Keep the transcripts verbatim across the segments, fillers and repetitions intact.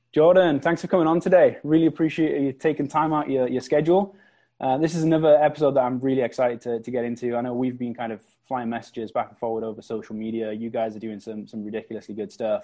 Jordan, thanks for coming on today. Really appreciate you taking time out your, your schedule. Uh, this is another episode that I'm really excited to, to get into. I know we've been kind of flying messages back and forward over social media. You guys are doing some some ridiculously good stuff.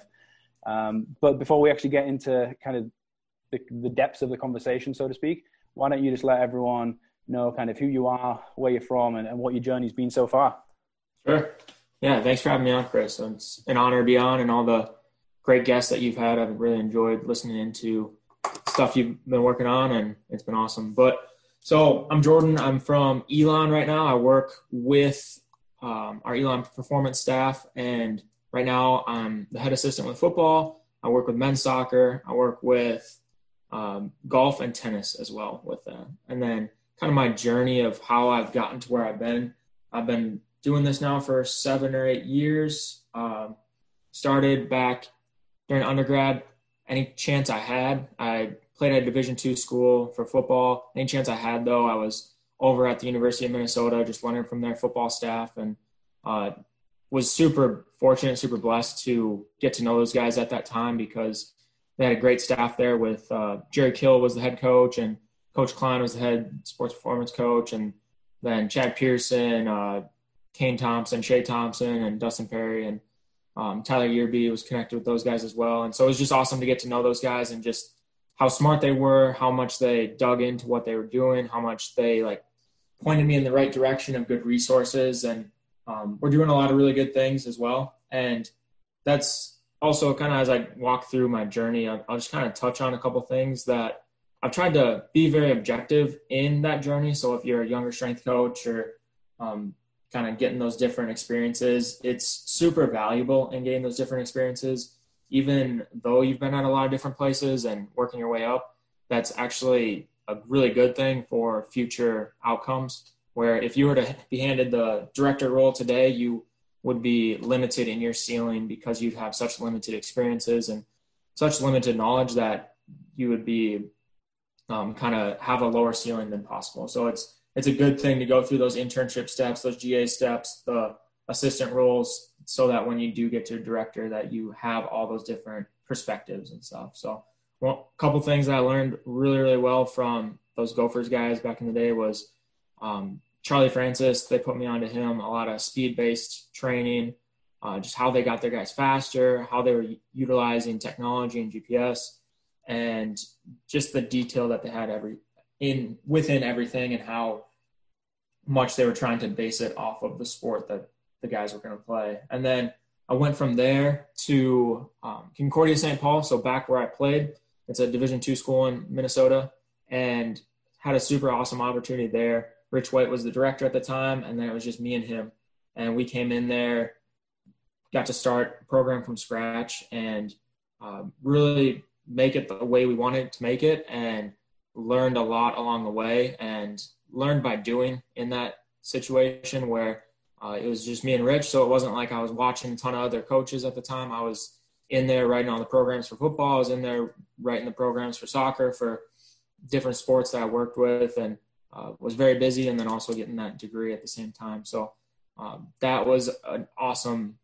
Um, but before we actually get into kind of the, the depths of the conversation, so to speak, why don't you just let everyone know kind of who you are, where you're from, and, and what your journey's been so far? Sure. Yeah, thanks for having me on, Chris. It's an honor to be on, and all the great guests that you've had. I've really enjoyed listening into stuff you've been working on, and it's been awesome. But so I'm Jordan. I'm from Elon right now. I work with um, our Elon performance staff, and right now I'm the head assistant with football. I work with men's soccer. I work with um, golf and tennis as well with that. And then kind of my journey of how I've gotten to where I've been. I've been doing this now for seven or eight years. Um, started back during undergrad. Any chance I had, I played at a Division two school for football. Any chance I had, though, I was over at the University of Minnesota, just learning from their football staff, and uh, was super fortunate, super blessed to get to know those guys at that time because they had a great staff there with uh, Jerry Kill was the head coach, and Coach Klein was the head sports performance coach, and then Chad Pearson, uh, Kane Thompson, Shea Thompson, and Dustin Perry, and Um, Tyler Yearby was connected with those guys as well. And so it was just awesome to get to know those guys and just how smart they were, how much they dug into what they were doing, how much they like pointed me in the right direction of good resources. And um, we're doing a lot of really good things as well. And that's also kind of as I walk through my journey, I'll, I'll just kind of touch on a couple things that I've tried to be very objective in that journey. So if you're a younger strength coach or um, kind of getting those different experiences, it's super valuable in getting those different experiences. Even though you've been at a lot of different places and working your way up, that's actually a really good thing for future outcomes, where if you were to be handed the director role today, you would be limited in your ceiling because you'd have such limited experiences and such limited knowledge that you would be um, kind of have a lower ceiling than possible. So it's It's a good thing to go through those internship steps, those G A steps, the assistant roles, so that when you do get to a director that you have all those different perspectives and stuff. So well, a couple things that I learned really, really well from those Gophers guys back in the day was um, Charlie Francis. They put me onto him, a lot of speed-based training, uh, just how they got their guys faster, how they were utilizing technology and G P S, and just the detail that they had every in within everything and how much they were trying to base it off of the sport that the guys were going to play. And then I went from there to um, Concordia Saint Paul. So back where I played, it's a Division two school in Minnesota, and had a super awesome opportunity there. Rich White was the director at the time, and then it was just me and him. And we came in there, got to start a program from scratch, and um, really make it the way we wanted to make it, and learned a lot along the way, and learned by doing in that situation where uh, it was just me and Rich. So it wasn't like I was watching a ton of other coaches at the time. I was in there writing all the programs for football. I was in there writing the programs for soccer, for different sports that I worked with, and uh, was very busy, and then also getting that degree at the same time. So um, that was an awesome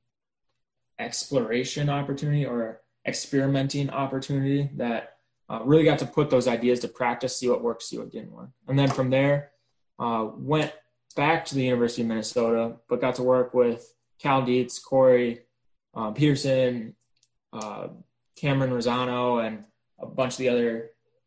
exploration opportunity or experimenting opportunity that Uh, really got to put those ideas to practice, see what worked, see what didn't work. And then from there, uh, went back to the University of Minnesota, but got to work with Cal Dietz, Corey um, Peterson, uh, Cameron Rosano, and a bunch of the other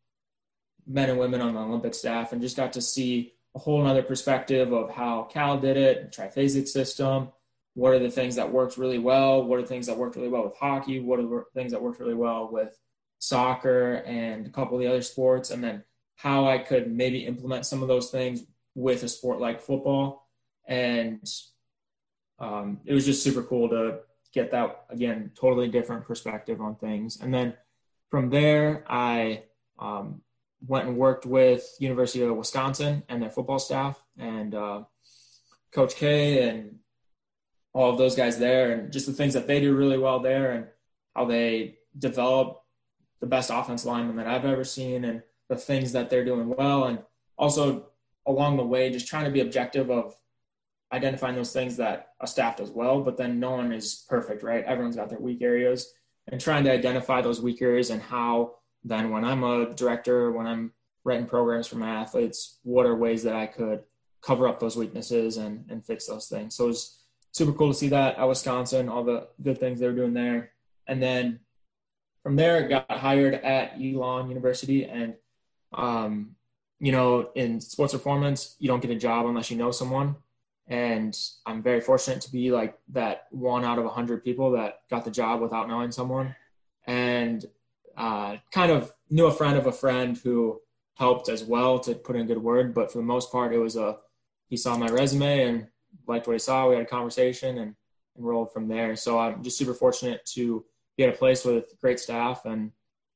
men and women on the Olympic staff, and just got to see a whole nother perspective of how Cal did it, the triphasic system. What are the things that worked really well? What are the things that worked really well with hockey? What are the things that worked really well with soccer and a couple of the other sports, and then how I could maybe implement some of those things with a sport like football. And um, it was just super cool to get that, again, totally different perspective on things. And then from there, I um, went and worked with University of Wisconsin and their football staff, and uh, Coach K and all of those guys there, and just the things that they do really well there, and how they develop the best offense lineman that I've ever seen, and the things that they're doing well. And also along the way, just trying to be objective of identifying those things that a staff does well, but then no one is perfect, right? Everyone's got their weak areas, and trying to identify those weak areas and how then when I'm a director, when I'm writing programs for my athletes, what are ways that I could cover up those weaknesses and, and fix those things. So it was super cool to see that at Wisconsin, all the good things they were doing there. And then from there, got hired at Elon University. And, um, you know, in sports performance, you don't get a job unless you know someone. And I'm very fortunate to be like that one out of a hundred people that got the job without knowing someone. And uh, kind of knew a friend of a friend who helped as well to put in a good word. But for the most part, it was a, he saw my resume and liked what he saw. We had a conversation and, and rolled from there. So I'm just super fortunate to be at a place with great staff and,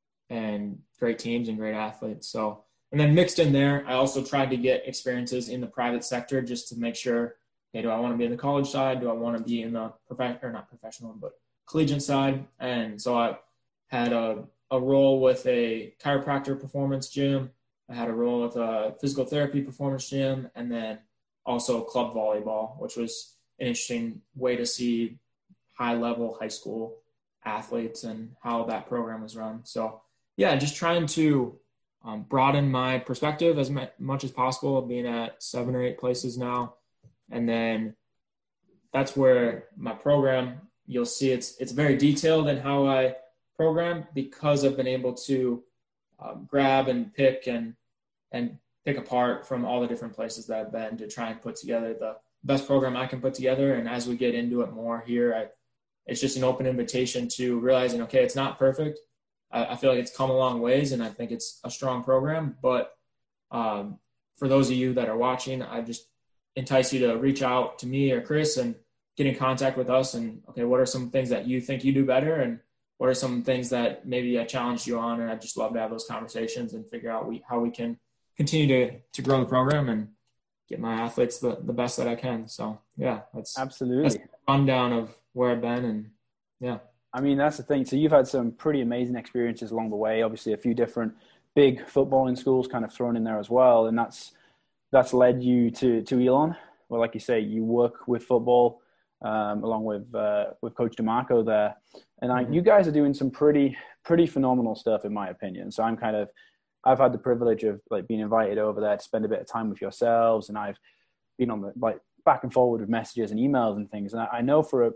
and great teams and great athletes. So, and then mixed in there, I also tried to get experiences in the private sector just to make sure, okay, do I want to be in the college side? Do I want to be in the prof- or not professional, but collegiate side? And so I had a, a role with a chiropractor performance gym. I had a role with a physical therapy performance gym, and then also club volleyball, which was an interesting way to see high level high school athletes and how that program was run. So yeah, just trying to um, broaden my perspective as much as possible, being at seven or eight places now. And then that's where my program, you'll see it's, it's very detailed in how I program because I've been able to um, grab and pick and, and pick apart from all the different places that I've been to try and put together the best program I can put together. And as we get into it more here, I, it's just an open invitation to realizing, okay, it's not perfect. I, I feel like it's come a long ways, and I think it's a strong program. But um, for those of you that are watching, I just entice you to reach out to me or Chris and get in contact with us. And, okay, what are some things that you think you do better? And what are some things that maybe I challenged you on? And I'd just love to have those conversations and figure out we, how we can continue to, to grow the program and get my athletes the, the best that I can. So yeah, that's absolutely that's a rundown of where I've been. And yeah, I mean, that's the thing. So you've had some pretty amazing experiences along the way, obviously a few different big footballing schools kind of thrown in there as well. And that's, that's led you to, to Elon, where, like you say, you work with football um, along with, uh, with Coach DeMarco there. And I, mm-hmm. you guys are doing some pretty, pretty phenomenal stuff in my opinion. So I'm kind of, I've had the privilege of like being invited over there to spend a bit of time with yourselves, and I've been on the like back and forward with messages and emails and things. And I, I know for a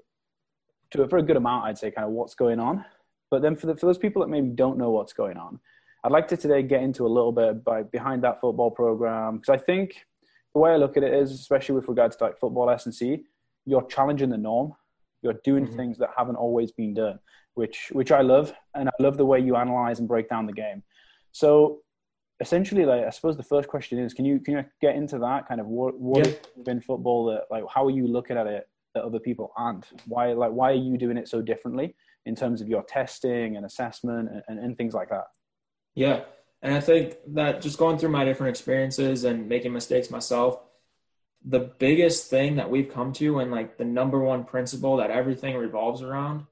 to for a good amount, I'd say kind of what's going on. But then for the, for those people that maybe don't know what's going on, I'd like to today get into a little bit by behind that football program, because I think the way I look at it is, especially with regards to like football S and C, you're challenging the norm. You're doing mm-hmm. things that haven't always been done, which which I love, and I love the way you analyze and break down the game. So essentially, like, I suppose the first question is, can you can you get into that kind of what what yeah. has been football that, like, how are you looking at it that other people aren't? Why like why are you doing it so differently in terms of your testing and assessment and, and, and things like that? Yeah, and I think that just going through my different experiences and making mistakes myself, the biggest thing that we've come to, and like the number one principle that everything revolves around,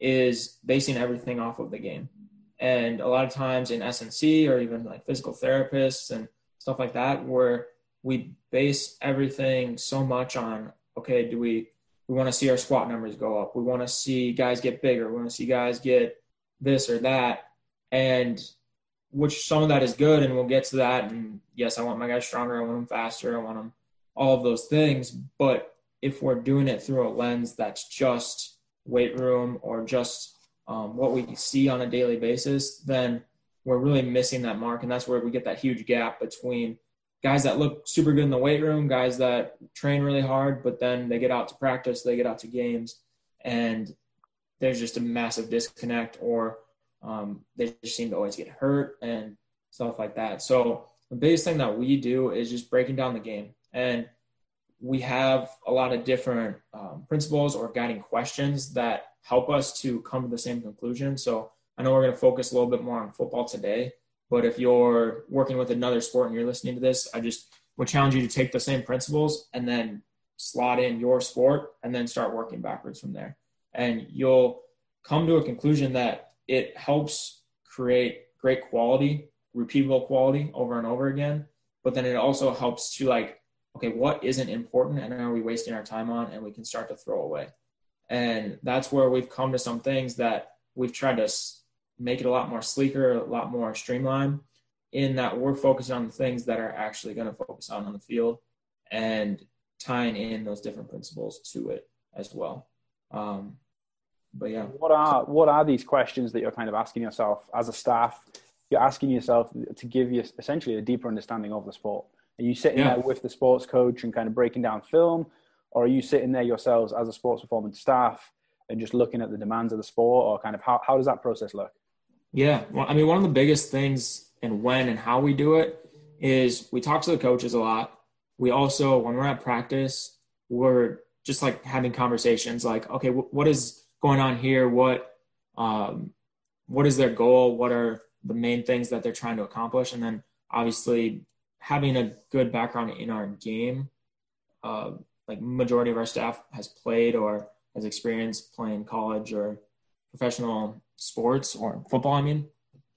is basing everything off of the game. And a lot of times in S and C or even like physical therapists and stuff like that, where we base everything so much on, okay, do we, we want to see our squat numbers go up. We want to see guys get bigger. We want to see guys get this or that. And which some of that is good, and we'll get to that. And yes, I want my guys stronger. I want them faster. I want them all of those things. But if we're doing it through a lens that's just weight room or just Um, what we see on a daily basis, then we're really missing that mark. And that's where we get that huge gap between guys that look super good in the weight room, guys that train really hard, but then they get out to practice, they get out to games, and there's just a massive disconnect, or um, they just seem to always get hurt and stuff like that. So the biggest thing that we do is just breaking down the game. And we have a lot of different um, principles or guiding questions that help us to come to the same conclusion. So I know we're going to focus a little bit more on football today, but if you're working with another sport and you're listening to this, I just would challenge you to take the same principles and then slot in your sport and then start working backwards from there. And you'll come to a conclusion that it helps create great quality, repeatable quality over and over again. But then it also helps to like, okay, what isn't important and are we wasting our time on, and we can start to throw away. And that's where we've come to some things that we've tried to make it a lot more sleeker, a lot more streamlined, in that we're focusing on the things that are actually going to focus on on the field and tying in those different principles to it as well. Um, but yeah. What are, what are these questions that you're kind of asking yourself as a staff? You're asking yourself to give you essentially a deeper understanding of the sport. Are you sitting yeah. there with the sports coach and kind of breaking down film, or are you sitting there yourselves as a sports performance staff and just looking at the demands of the sport, or kind of how, how does that process look? Yeah. Well, I mean, one of the biggest things and when and how we do it is we talk to the coaches a lot. We also, when we're at practice, we're just like having conversations like, okay, w- what is going on here? What, um, what is their goal? What are the main things that they're trying to accomplish? And then obviously having a good background in our game, uh, like majority of our staff has played or has experienced playing college or professional sports or football, I mean,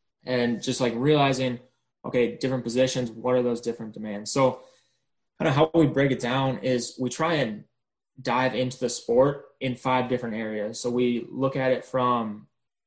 and just like realizing, okay, different positions, what are those different demands? So kind of how we break it down is we try and dive into the sport in five different areas. So we look at it from,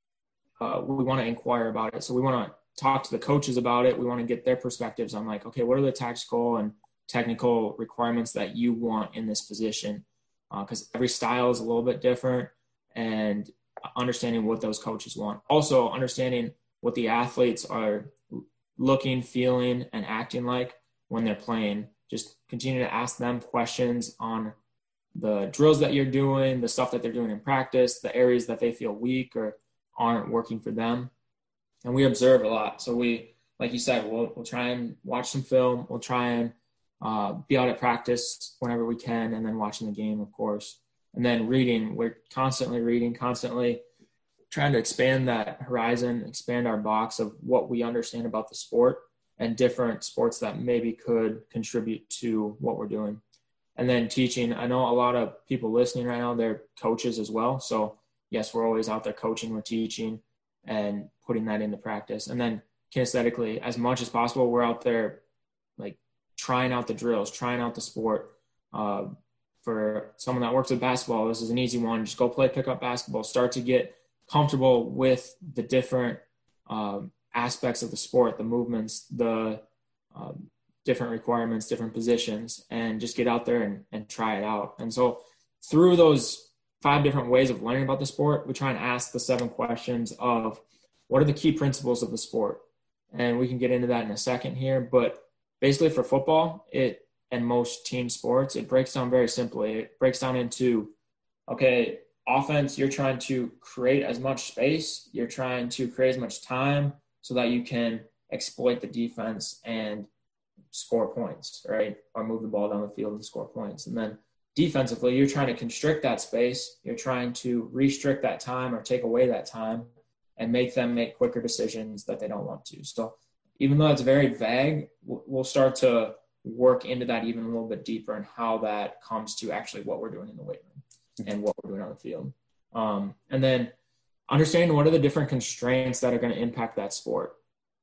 uh, we want to inquire about it. So we want to talk to the coaches about it. We want to get their perspectives on like, okay, what are the tactical and technical requirements that you want in this position? Because uh, every style is a little bit different, and understanding what those coaches want. Also understanding what the athletes are looking, feeling, and acting like when they're playing. Just continue to ask them questions on the drills that you're doing, the stuff that they're doing in practice, the areas that they feel weak or aren't working for them. And we observe a lot. So we, like you said, we'll, we'll try and watch some film. We'll try and uh, be out at practice whenever we can, and then watching the game, of course. And then reading, we're constantly reading, constantly trying to expand that horizon, expand our box of what we understand about the sport and different sports that maybe could contribute to what we're doing. And then teaching, I know a lot of people listening right now, they're coaches as well. So yes, we're always out there coaching, we're teaching and putting that into practice. And then kinesthetically, as much as possible, we're out there like trying out the drills, trying out the sport. Uh, for someone that works with basketball, this is an easy one. Just go play pickup basketball, start to get comfortable with the different um, aspects of the sport, the movements, the um, different requirements, different positions, and just get out there and, and try it out. And so through those five different ways of learning about the sport, we try and ask the seven questions of what are the key principles of the sport? And we can get into that in a second here, but basically for football, it and most team sports, it breaks down very simply. It breaks down into, okay, offense, you're trying to create as much space, you're trying to create as much time so that you can exploit the defense and score points, right? Or move the ball down the field and score points. And then defensively, you're trying to constrict that space, you're trying to restrict that time or take away that time and make them make quicker decisions that they don't want to. So even though it's very vague, we'll start to work into that even a little bit deeper and how that comes to actually what we're doing in the weight room and what we're doing on the field. Um, and then understanding what are the different constraints that are going to impact that sport.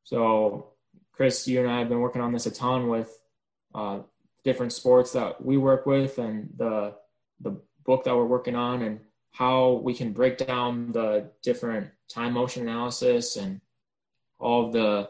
So Chris, you and I have been working on this a ton with uh, different sports that we work with and the the book that we're working on and how we can break down the different time motion analysis and all of the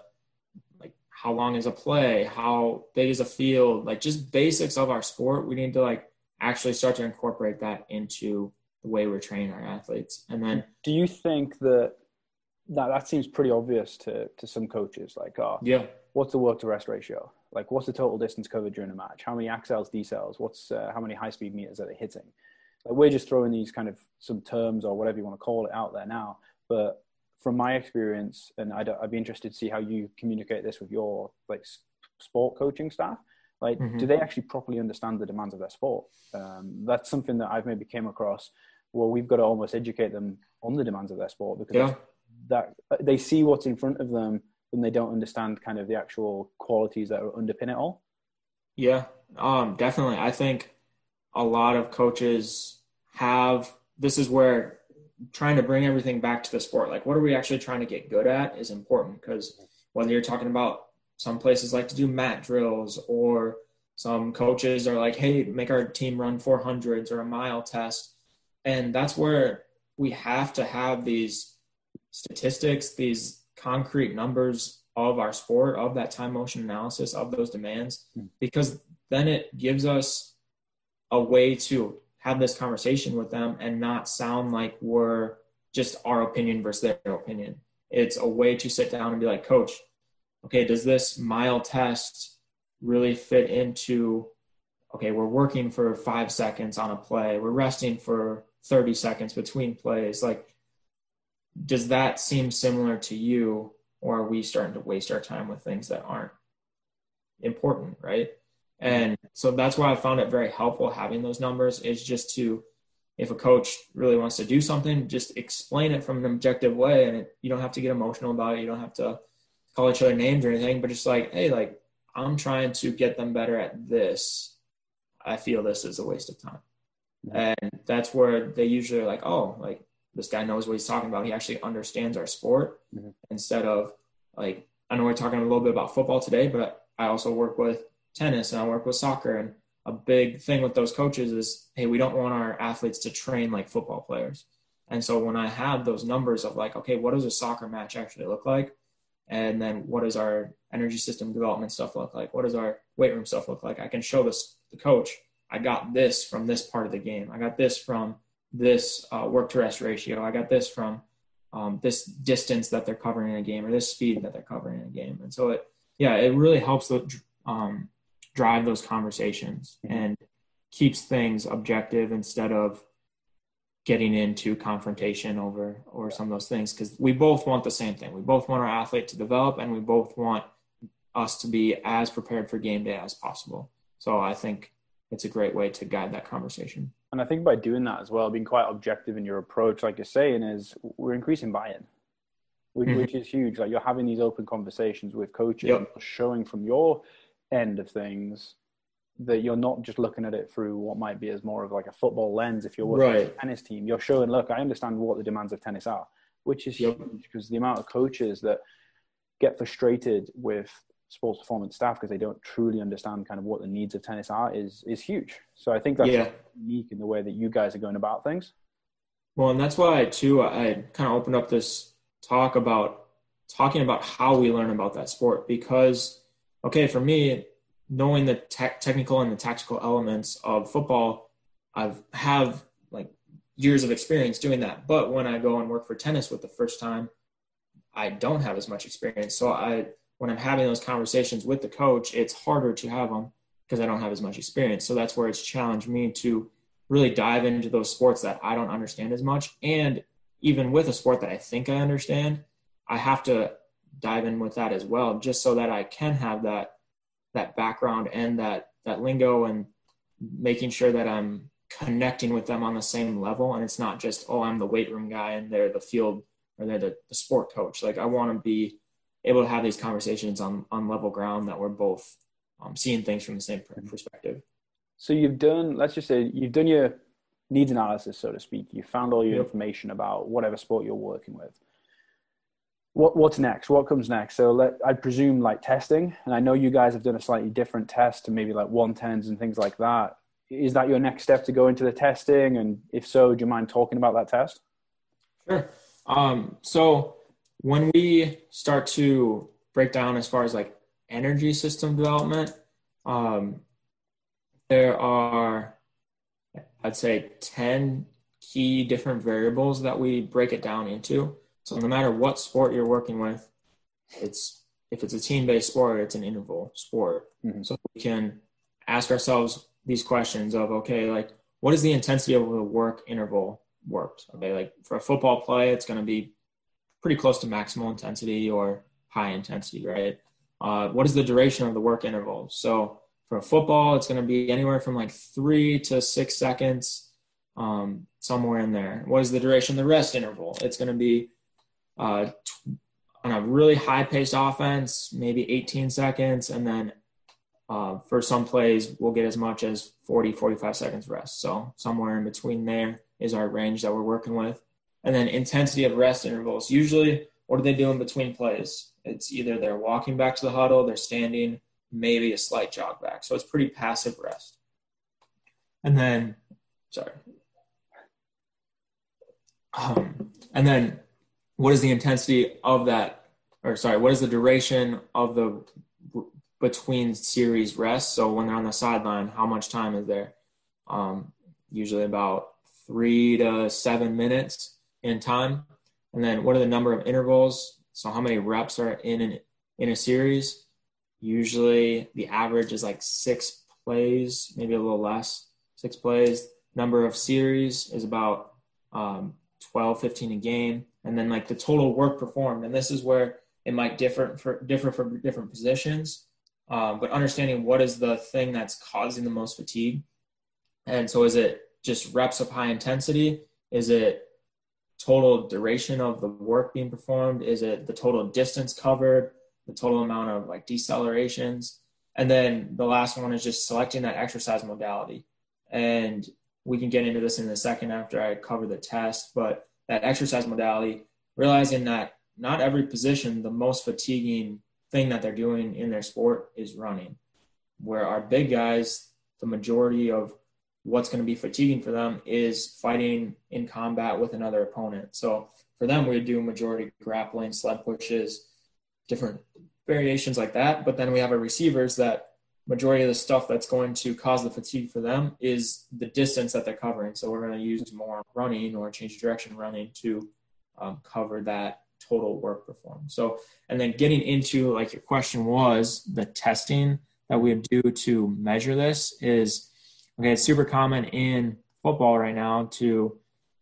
how long is a play, how big is a field, like just basics of our sport. We need to like actually start to incorporate that into the way we're training our athletes. And then do you think that that, that seems pretty obvious to, to some coaches? Like, oh, yeah, what's the work to rest ratio? Like, what's the total distance covered during a match? How many accels, decels? What's uh, how many high speed meters are they hitting? Like, we're just throwing these kind of some terms or whatever you want to call it out there now. But from my experience, and I'd, I'd be interested to see how you communicate this with your like sport coaching staff. Like, mm-hmm. do they actually properly understand the demands of their sport? Um, that's something that I've maybe came across. Well, we've got to almost educate them on the demands of their sport because yeah. that they see what's in front of them and they don't understand kind of the actual qualities that underpin it all. Yeah, um, definitely. I think a lot of coaches have, this is where trying to bring everything back to the sport. Like, what are we actually trying to get good at is important, because whether you're talking about some places like to do mat drills, or some coaches are like, hey, make our team run four hundreds or a mile test. And that's where we have to have these statistics, these concrete numbers of our sport, of that time motion analysis, of those demands, because then it gives us a way to have this conversation with them and not sound like we're just our opinion versus their opinion. It's a way to sit down and be like, coach, okay, does this mile test really fit into, okay, we're working for five seconds on a play, we're resting for thirty seconds between plays. Like, does that seem similar to you, or are we starting to waste our time with things that aren't important, right? And so that's why I found it very helpful having those numbers, is just to, if a coach really wants to do something, just explain it from an objective way. And it, you don't have to get emotional about it. You don't have to call each other names or anything, but just like, hey, like, I'm trying to get them better at this. I feel this is a waste of time. Mm-hmm. And that's where they usually are like, oh, like, this guy knows what he's talking about. He actually understands our sport. Mm-hmm. Instead of, like, I know we're talking a little bit about football today, but I also work with tennis and I work with soccer. And a big thing with those coaches is, hey, we don't want our athletes to train like football players. And so when I have those numbers of like, okay, what does a soccer match actually look like? And then what does our energy system development stuff look like? What does our weight room stuff look like? I can show this the coach. I got this from this part of the game. I got this from this uh, work to rest ratio. I got this from um, this distance that they're covering in a game, or this speed that they're covering in a game. And so it, yeah, it really helps the, um, drive those conversations and keeps things objective instead of getting into confrontation over, over some of those things. Cause we both want the same thing. We both want our athlete to develop, and we both want us to be as prepared for game day as possible. So I think it's a great way to guide that conversation. And I think by doing that as well, being quite objective in your approach, like you're saying, is we're increasing buy-in, which, mm-hmm. which is huge. Like, you're having these open conversations with coaches, yep. and showing from your end of things that you're not just looking at it through what might be as more of like a football lens. If you're working right. with a tennis team, you're showing, look, I understand what the demands of tennis are, which is yep. huge, because the amount of coaches that get frustrated with sports performance staff because they don't truly understand kind of what the needs of tennis are is is huge. So I think that's yeah. unique in the way that you guys are going about things. Well, and that's why too, I kind of opened up this talk about talking about how we learn about that sport, because, okay, for me, knowing the te- technical and the tactical elements of football, I've have like years of experience doing that. But when I go and work for tennis with the first time, I don't have as much experience. So I, when I'm having those conversations with the coach, it's harder to have them because I don't have as much experience. So that's where it's challenged me to really dive into those sports that I don't understand as much. And even with a sport that I think I understand, I have to dive in with that as well, just so that I can have that that background and that that lingo, and making sure that I'm connecting with them on the same level. And it's not just, oh, I'm the weight room guy and they're the field, or they're the, the sport coach. Like, I want to be able to have these conversations on, on level ground that we're both um, seeing things from the same perspective. So you've done, let's just say you've done your needs analysis, so to speak. You found all your yep. information about whatever sport you're working with. What What's next? What comes next? So let, I presume like testing, and I know you guys have done a slightly different test to maybe like one tens and things like that. Is that your next step to go into the testing? And if so, do you mind talking about that test? Sure. Um, so when we start to break down as far as like energy system development, um, there are, I'd say, ten key different variables that we break it down into. So no matter what sport you're working with, it's if it's a team-based sport, it's an interval sport. Mm-hmm. So we can ask ourselves these questions of, okay, like, what is the intensity of the work interval worked? Okay, like for a football play, it's going to be pretty close to maximal intensity or high intensity, right? Uh, what is the duration of the work interval? So for a football, it's going to be anywhere from like three to six seconds, um, somewhere in there. What is the duration of the rest interval? It's going to be uh, t- on a really high-paced offense, maybe eighteen seconds, and then uh, for some plays, we'll get as much as forty, forty-five seconds rest. So somewhere in between there is our range that we're working with. And then intensity of rest intervals. Usually, what are they doing between plays? It's either they're walking back to the huddle, they're standing, maybe a slight jog back. So it's pretty passive rest. And then, sorry. Um, and then what is the intensity of that, or sorry, what is the duration of the between series rest? So when they're on the sideline, how much time is there? Um, usually about three to seven minutes in time. And then what are the number of intervals? So how many reps are in an, in a series? Usually the average is like six plays, maybe a little less, six plays. Number of series is about um, twelve, fifteen a game. And then like the total work performed. And this is where it might differ for differ for different positions. Um, but understanding what is the thing that's causing the most fatigue. And so is it just reps of high intensity? Is it total duration of the work being performed? Is it the total distance covered, the total amount of like decelerations? And then the last one is just selecting that exercise modality. And we can get into this in a second after I cover the test, but that exercise modality, realizing that not every position, the most fatiguing thing that they're doing in their sport is running. Where our big guys, the majority of what's going to be fatiguing for them is fighting in combat with another opponent. So for them, we do majority grappling, sled pushes, different variations like that. But then we have our receivers that majority of the stuff that's going to cause the fatigue for them is the distance that they're covering. So we're going to use more running or change direction running to um, cover that total work performed. So, and then getting into like your question was the testing that we do to measure this is, okay, it's super common in football right now to,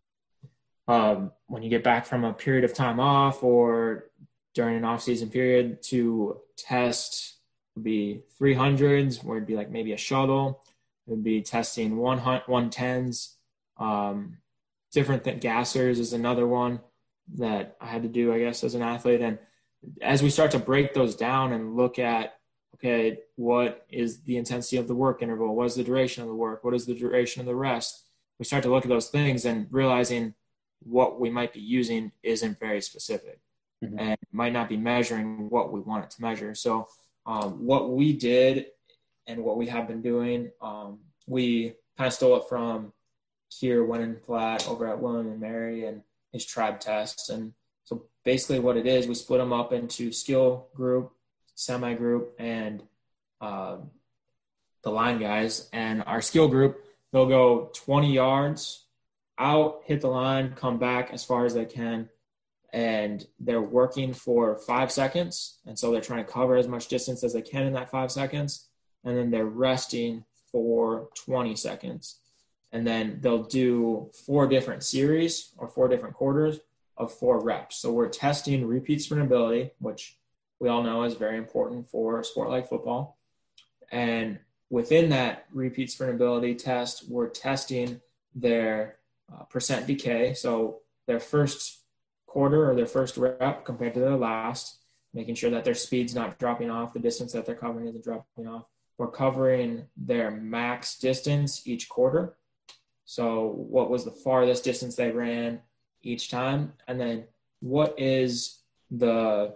um, when you get back from a period of time off or during an off-season period, to test would be three hundreds, where it'd be like maybe a shuttle. It would be testing one one tens. Um, different th- gassers is another one that I had to do, I guess, as an athlete. And as we start to break those down and look at, okay, what is the intensity of the work interval? What is the duration of the work? What is the duration of the rest? We start to look at those things and realizing what we might be using isn't very specific mm-hmm. and might not be measuring what we want it to measure. So um, what we did and what we have been doing, um, we kind of stole it from Keir Wenenflat over at William and Mary and his tribe tests. And so basically what it is, we split them up into skill group, semi-group, and uh, the line guys. And our skill group, they'll go twenty yards out, hit the line, come back as far as they can, and they're working for five seconds. And so they're trying to cover as much distance as they can in that five seconds. And then they're resting for twenty seconds. And then they'll do four different series or four different quarters of four reps. So we're testing repeat sprintability, which we all know is very important for a sport like football. And within that repeat sprintability test, we're testing their uh, percent decay. So their first quarter or their first rep compared to their last, making sure that their speed's not dropping off, the distance that they're covering isn't dropping off. We're covering their max distance each quarter. So what was the farthest distance they ran each time? And then what is the,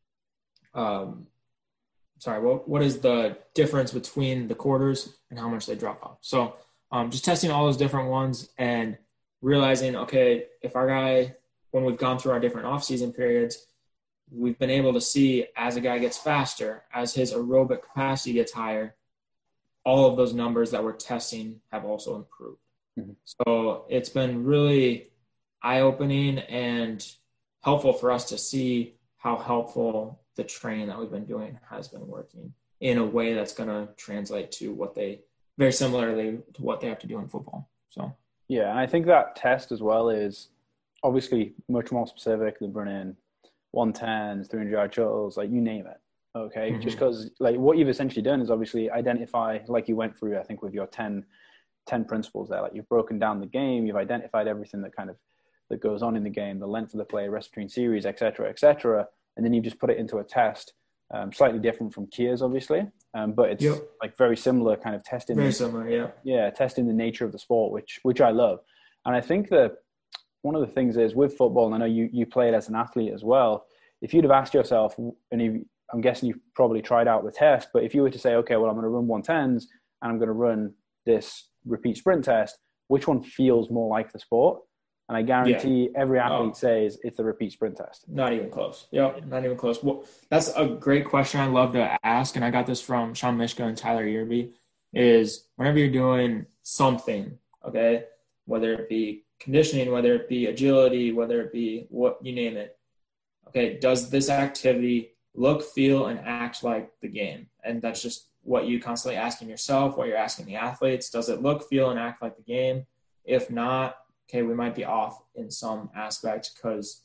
um, sorry, what, what is the difference between the quarters and how much they drop off? So um, just testing all those different ones and realizing, okay, if our guy, when we've gone through our different off-season periods, we've been able to see as a guy gets faster, as his aerobic capacity gets higher, all of those numbers that we're testing have also improved. Mm-hmm. So it's been really eye-opening and helpful for us to see how helpful the training that we've been doing has been working in a way that's going to translate to what they, very similarly to what they have to do in football. So, yeah, and I think that test as well is obviously much more specific than running one tens, three hundred yard shuttles, like you name it. Okay. Mm-hmm. Just because like what you've essentially done is obviously identify, like you went through, I think with your ten, ten principles there, like you've broken down the game, you've identified everything that kind of, that goes on in the game, the length of the play, rest between series, et cetera, et cetera. And then you just put it into a test, um, slightly different from Keir's obviously. Um, but it's yep. like very similar kind of testing. Very the, similar. Yeah. Yeah. Testing the nature of the sport, which, which I love. And I think that one of the things is with football, and I know you, you played as an athlete as well. If you'd have asked yourself, and you, I'm guessing you've probably tried out the test, but if you were to say, okay, well, I'm going to run one tens and I'm going to run this repeat sprint test, which one feels more like the sport? And I guarantee yeah. every athlete oh. says it's the repeat sprint test. Not even close. Yep, not even close. Well, that's a great question I love to ask, and I got this from Sean Mishka and Tyler Yerby, is whenever you're doing something, okay, whether it be conditioning, whether it be agility, whether it be what you name it, okay, does this activity look, feel, and act like the game? And that's just what you constantly asking yourself, what you're asking the athletes. Does it look, feel, and act like the game? If not, okay, we might be off in some aspect, because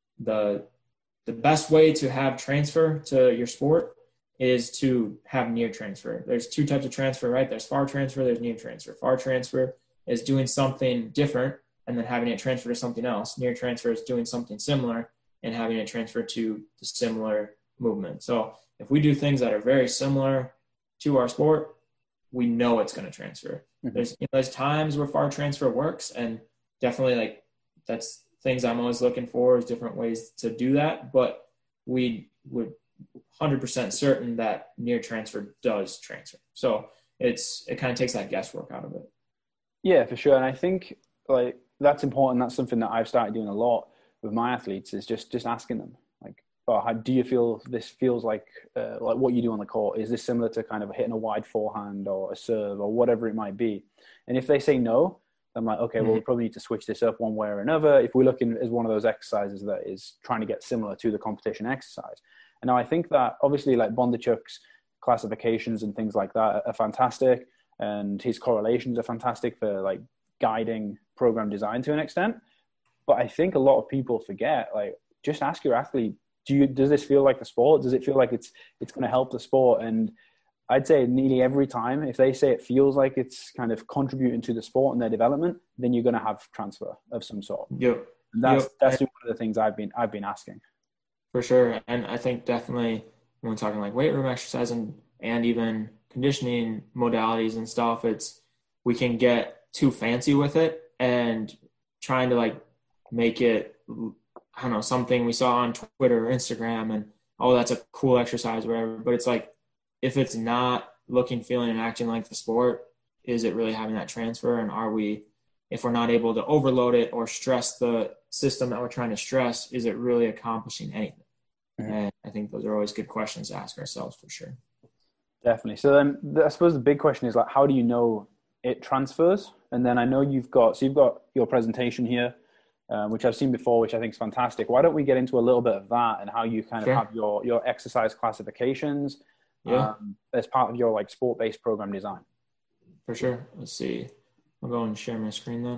the the best way to have transfer to your sport is to have near transfer. There's two types of transfer, right? There's far transfer, there's near transfer. Far transfer is doing something different and then having it transfer to something else. Near transfer is doing something similar and having it transfer to the similar movement. So if we do things that are very similar to our sport, we know it's going to transfer. Mm-hmm. There's you know, there's times where far transfer works, and definitely like that's things I'm always looking for is different ways to do that. But we would one hundred percent certain that near transfer does transfer. So it's it kind of takes that guesswork out of it. Yeah, for sure. And I think like that's important. That's something that I've started doing a lot with my athletes, is just just asking them like, oh, how do you feel this feels like uh, like what you do on the court? Is this similar to kind of hitting a wide forehand or a serve or whatever it might be? And if they say no, I'm like, okay, well, we probably need to switch this up one way or another. If we're looking as one of those exercises that is trying to get similar to the competition exercise. And now I think that obviously like Bondarchuk's classifications and things like that are fantastic, and his correlations are fantastic for like guiding program design to an extent. But I think a lot of people forget, like, just ask your athlete, do you, does this feel like the sport? Does it feel like it's, it's going to help the sport? And I'd say nearly every time, if they say it feels like it's kind of contributing to the sport and their development, then you're going to have transfer of some sort. Yep. And that's, yep. that's one of the things I've been, I've been asking. For sure. And I think definitely when we're talking like weight room exercise and, and even conditioning modalities and stuff, it's, we can get too fancy with it and trying to like make it, I don't know, something we saw on Twitter or Instagram and, oh, that's a cool exercise or whatever. But it's like, if it's not looking, feeling, and acting like the sport, is it really having that transfer? And are we, if we're not able to overload it or stress the system that we're trying to stress, is it really accomplishing anything? Mm-hmm. And I think those are always good questions to ask ourselves for sure. Definitely. So then I suppose the big question is like, how do you know it transfers? And then I know you've got, so you've got your presentation here, um, which I've seen before, which I think is fantastic. Why don't we get into a little bit of that and how you kind sure. of have your, your exercise classifications yeah. um, as part of your like sport-based program design? For sure. Let's see. I'll go and share my screen then.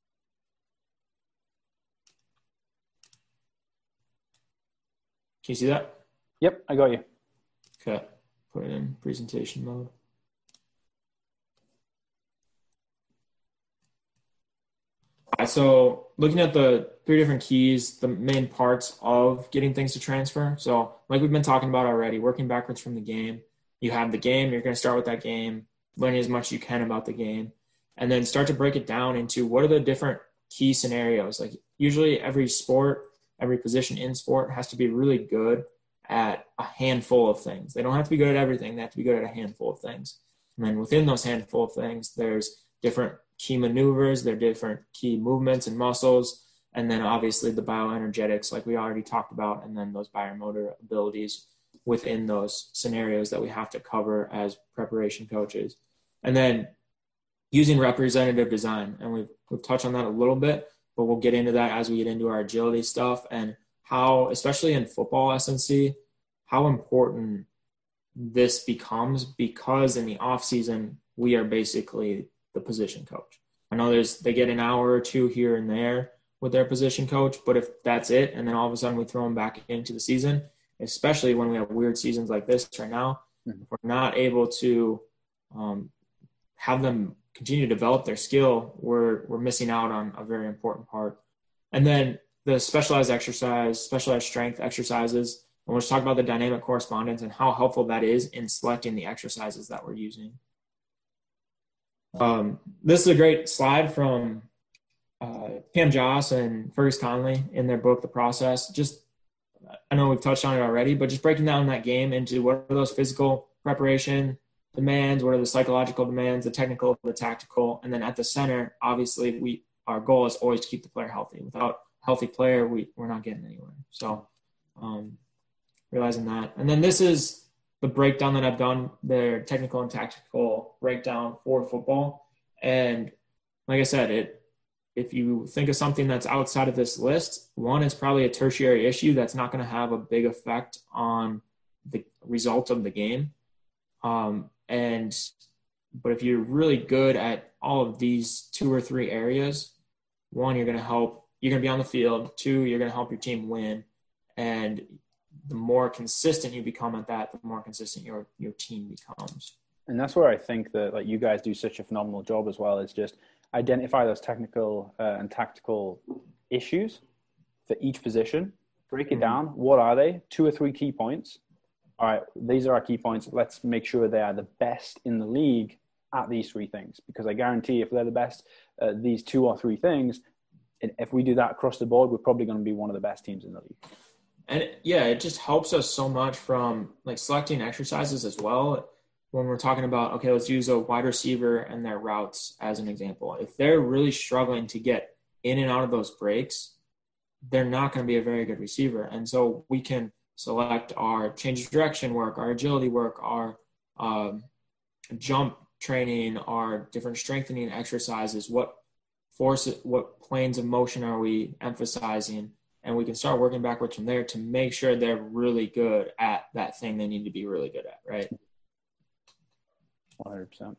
Can you see that? Yep, I got you. Okay. Put it in presentation mode. All right, so looking at the three different keys, the main parts of getting things to transfer. So like we've been talking about already, working backwards from the game. You have the game, you're going to start with that game, learning as much as you can about the game, and then start to break it down into what are the different key scenarios. Like usually every sport, every position in sport has to be really good at a handful of things. They don't have to be good at everything. They have to be good at a handful of things. And then within those handful of things, there's different key maneuvers, there are different key movements and muscles, and then obviously the bioenergetics like we already talked about, and then those biomotor abilities within those scenarios that we have to cover as preparation coaches. And then using representative design, and we've, we've touched on that a little bit, but we'll get into that as we get into our agility stuff and how, especially in football S N C, how important this becomes, because in the off season, we are basically the position coach. I know there's, they get an hour or two here and there with their position coach, but if that's it, and then all of a sudden we throw them back into the season, especially when we have weird seasons like this right now, mm-hmm. if we're not able to um, have them continue to develop their skill, we're, we're missing out on a very important part. And then the specialized exercise, specialized strength exercises, and we'll just talk about the dynamic correspondence and how helpful that is in selecting the exercises that we're using. Um, this is a great slide from uh, Pam Joss and Fergus Conley in their book, The Process. Just, I know we've touched on it already, but just breaking down that game into what are those physical preparation demands, what are the psychological demands, the technical, the tactical, and then at the center, obviously we our goal is always to keep the player healthy. Without a healthy player, we, we're not getting anywhere. So um, realizing that. And then this is the breakdown that I've done, the technical and tactical breakdown for football. And like I said, it if you think of something that's outside of this list, one is probably a tertiary issue that's not going to have a big effect on the result of the game. Um, and but if you're really good at all of these two or three areas, one, you're going to help, you're going to be on the field. Two, you're going to help your team win. And the more consistent you become at that, the more consistent your your team becomes. And that's where I think that like you guys do such a phenomenal job as well, is just identify those technical uh, and tactical issues for each position, break it down. What are they? Two or three key points. All right, these are our key points. Let's make sure they are the best in the league at these three things, because I guarantee if they're the best at these two or three things, if we do that across the board, we're probably going to be one of the best teams in the league. And yeah, it just helps us so much from like selecting exercises as well. When we're talking about, okay, let's use a wide receiver and their routes as an example. If they're really struggling to get in and out of those breaks, they're not going to be a very good receiver. And so we can select our change of direction work, our agility work, our um, jump training, our different strengthening exercises, what force, what planes of motion are we emphasizing, and we can start working backwards from there to make sure they're really good at that thing they need to be really good at, right? one hundred percent.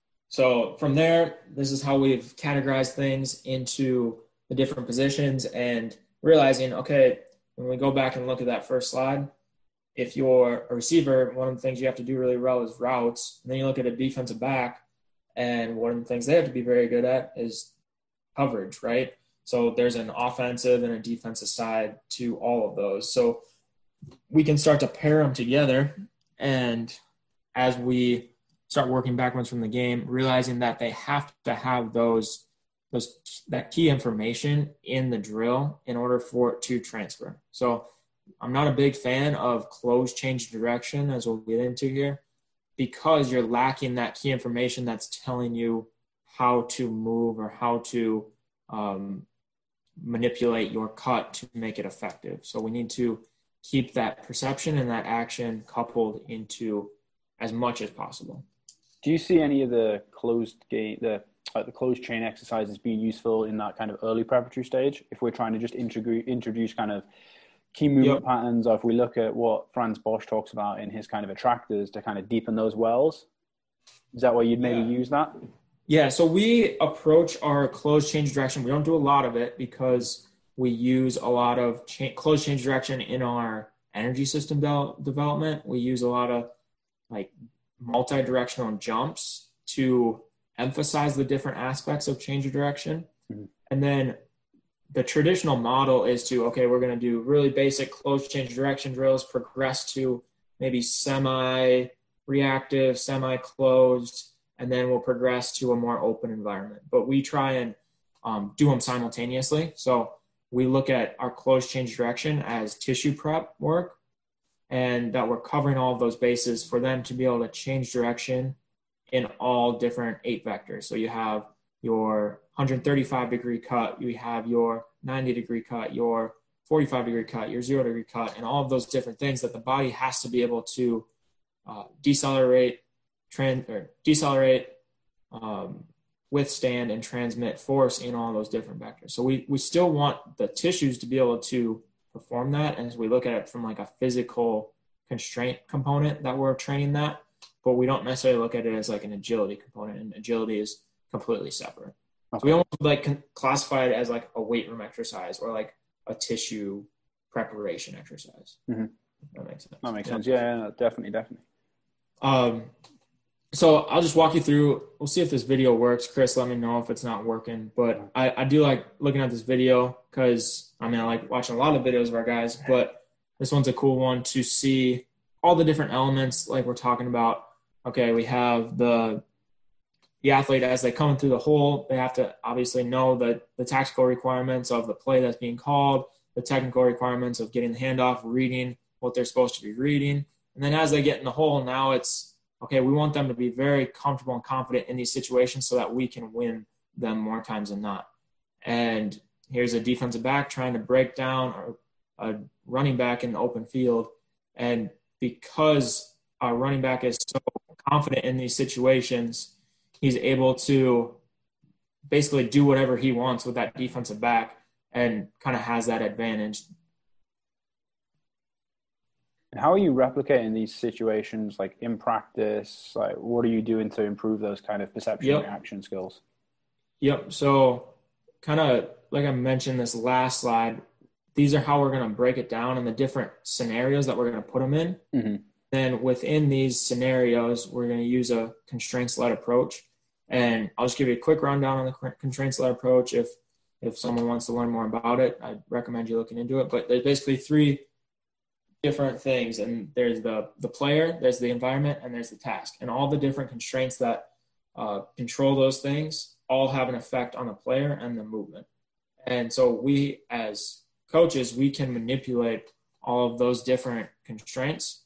So from there, this is how we've categorized things into the different positions, and realizing, okay, when we go back and look at that first slide, if you're a receiver, one of the things you have to do really well is routes. And then you look at a defensive back, and one of the things they have to be very good at is coverage, right? So there's an offensive and a defensive side to all of those. So we can start to pair them together, and as we start working backwards from the game, realizing that they have to have those, those that key information in the drill in order for it to transfer. So I'm not a big fan of closed change direction, as we'll get into here, because you're lacking that key information that's telling you how to move or how to um, manipulate your cut to make it effective. So we need to keep that perception and that action coupled into as much as possible. Do you see any of the closed game, the uh, the closed chain exercises being useful in that kind of early preparatory stage? If we're trying to just introduce introduce kind of key movement yep. patterns, or if we look at what Franz Bosch talks about in his kind of attractors to kind of deepen those wells, is that where you'd maybe yeah. use that? Yeah. So we approach our closed change direction. We don't do a lot of it because we use a lot of cha- closed change direction in our energy system de- development. We use a lot of like multi-directional jumps to emphasize the different aspects of change of direction. Mm-hmm. And then the traditional model is to, okay, we're going to do really basic closed change of direction drills, progress to maybe semi-reactive, semi-closed, and then we'll progress to a more open environment. But we try and um, do them simultaneously. So we look at our closed change of direction as tissue prep work, and that we're covering all of those bases for them to be able to change direction in all different eight vectors. So you have your one hundred thirty-five degree cut, you have your ninety degree cut, your forty-five degree cut, your zero degree cut, and all of those different things that the body has to be able to uh, decelerate, trans, or decelerate, um, withstand, and transmit force in all those different vectors. So we, we still want the tissues to be able to perform that, and as we look at it from like a physical constraint component that we're training that, but we don't necessarily look at it as like an agility component, and agility is completely separate. Okay. So we almost like con- classify it as like a weight room exercise or like a tissue preparation exercise. Mm-hmm. That makes sense. That makes sense. Yeah, yeah, definitely, definitely. Um, so I'll just walk you through. We'll see if this video works. Chris, let me know if it's not working. But I, I do like looking at this video because, I mean, I like watching a lot of videos of our guys, but this one's a cool one to see all the different elements like we're talking about. Okay, we have the the athlete as they come through the hole. They have to obviously know the, the tactical requirements of the play that's being called, the technical requirements of getting the handoff, reading what they're supposed to be reading. And then as they get in the hole, now it's, okay, we want them to be very comfortable and confident in these situations so that we can win them more times than not. and here's a defensive back trying to break down a running back in the open field. And because our running back is so confident in these situations, he's able to basically do whatever he wants with that defensive back and kind of has that advantage. How are you replicating these situations, like in practice? Like, what are you doing to improve those kind of perception Yep. reaction skills? Yep. So kind of like I mentioned this last slide, these are how we're going to break it down and the different scenarios that we're going to put them in. Mm-hmm. Then within these scenarios, we're going to use a constraints-led approach. And I'll just give you a quick rundown on the constraints-led approach. If if someone wants to learn more about it, I'd recommend you looking into it. But there's basically three different things. And there's the, the player, there's the environment, and there's the task. And all the different constraints that uh, control those things all have an effect on the player and the movement. And so we, as coaches, we can manipulate all of those different constraints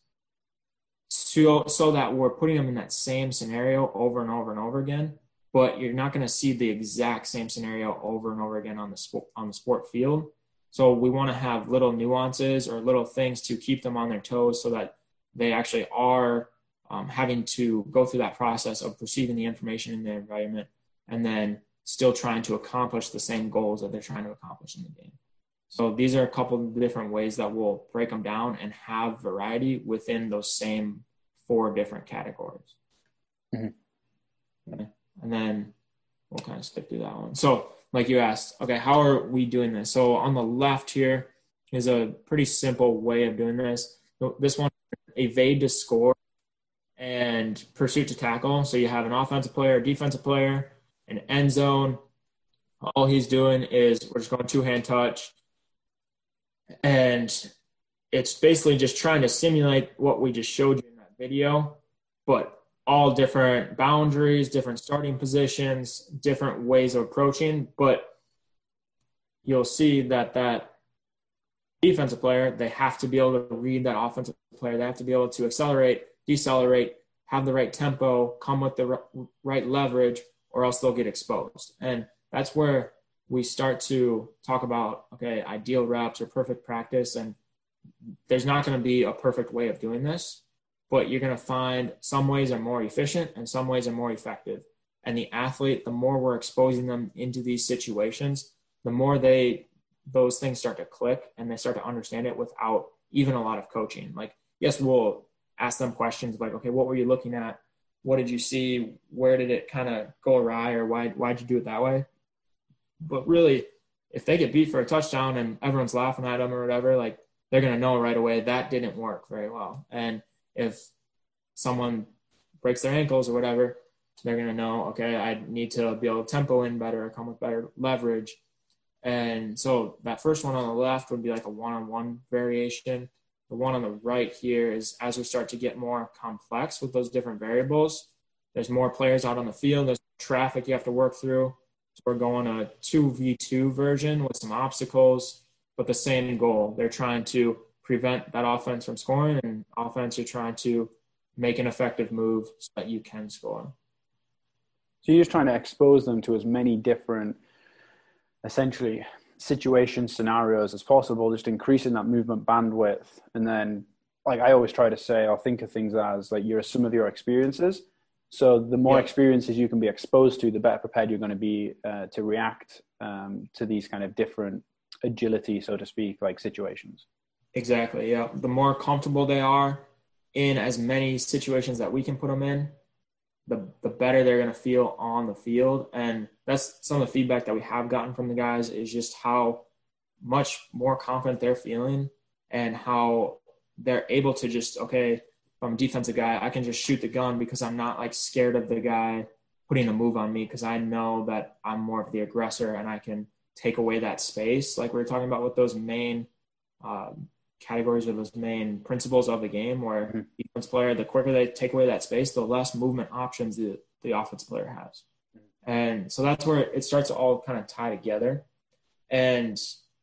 so, so that we're putting them in that same scenario over and over and over again, but you're not going to see the exact same scenario over and over again on the sport, on the sport field. So we want to have little nuances or little things to keep them on their toes so that they actually are um, having to go through that process of perceiving the information in their environment and then still trying to accomplish the same goals that they're trying to accomplish in the game. So these are a couple of different ways that we'll break them down and have variety within those same four different categories. Mm-hmm. Okay. And then we'll kind of stick through that one. So like you asked, okay, how are we doing this? So on the left here is a pretty simple way of doing this. This one, evade to score and pursuit to tackle. So you have an offensive player, defensive player, an end zone. All he's doing is we're just going two-hand touch. And it's basically just trying to simulate what we just showed you in that video, but all different boundaries, different starting positions, different ways of approaching. But you'll see that that defensive player, they have to be able to read that offensive player. They have to be able to accelerate, decelerate, have the right tempo, come with the right leverage, or else they'll get exposed. And that's where we start to talk about, okay, ideal reps or perfect practice. And there's not going to be a perfect way of doing this, but you're going to find some ways are more efficient and some ways are more effective. And the athlete, the more we're exposing them into these situations, the more they, those things start to click and they start to understand it without even a lot of coaching. Like, yes, we'll ask them questions like, okay, what were you looking at? What did you see? Where did it kind of go awry, or why, why'd you do it that way? But really, if they get beat for a touchdown and everyone's laughing at them or whatever, like, they're going to know right away that didn't work very well. And if someone breaks their ankles or whatever, they're going to know, okay, I need to be able to tempo in better, come with better leverage. And so that first one on the left would be like a one-on-one variation. The one on the right here is as we start to get more complex with those different variables, there's more players out on the field, there's traffic you have to work through. So we're going a two v two version with some obstacles, but the same goal. They're trying to prevent that offense from scoring, and offense, you're trying to make an effective move so that you can score. So you're just trying to expose them to as many different, essentially, situation scenarios as possible, just increasing that movement bandwidth. And then, like I always try to say, I'll think of things as like you're a sum of your experiences. So the more yeah. experiences you can be exposed to, the better prepared you're going to be uh, to react um, to these kind of different agility, so to speak, like situations. Exactly. Yeah. The more comfortable they are in as many situations that we can put them in, the the better they're going to feel on the field. And that's some of the feedback that we have gotten from the guys is just how much more confident they're feeling and how they're able to just, okay, if I'm a defensive guy, I can just shoot the gun because I'm not like scared of the guy putting a move on me because I know that I'm more of the aggressor and I can take away that space. Like we were talking about with those main um, categories or those main principles of the game where mm-hmm. defense player, the quicker they take away that space, the less movement options the, the offensive player has. Mm-hmm. And so that's where it starts to all kind of tie together. And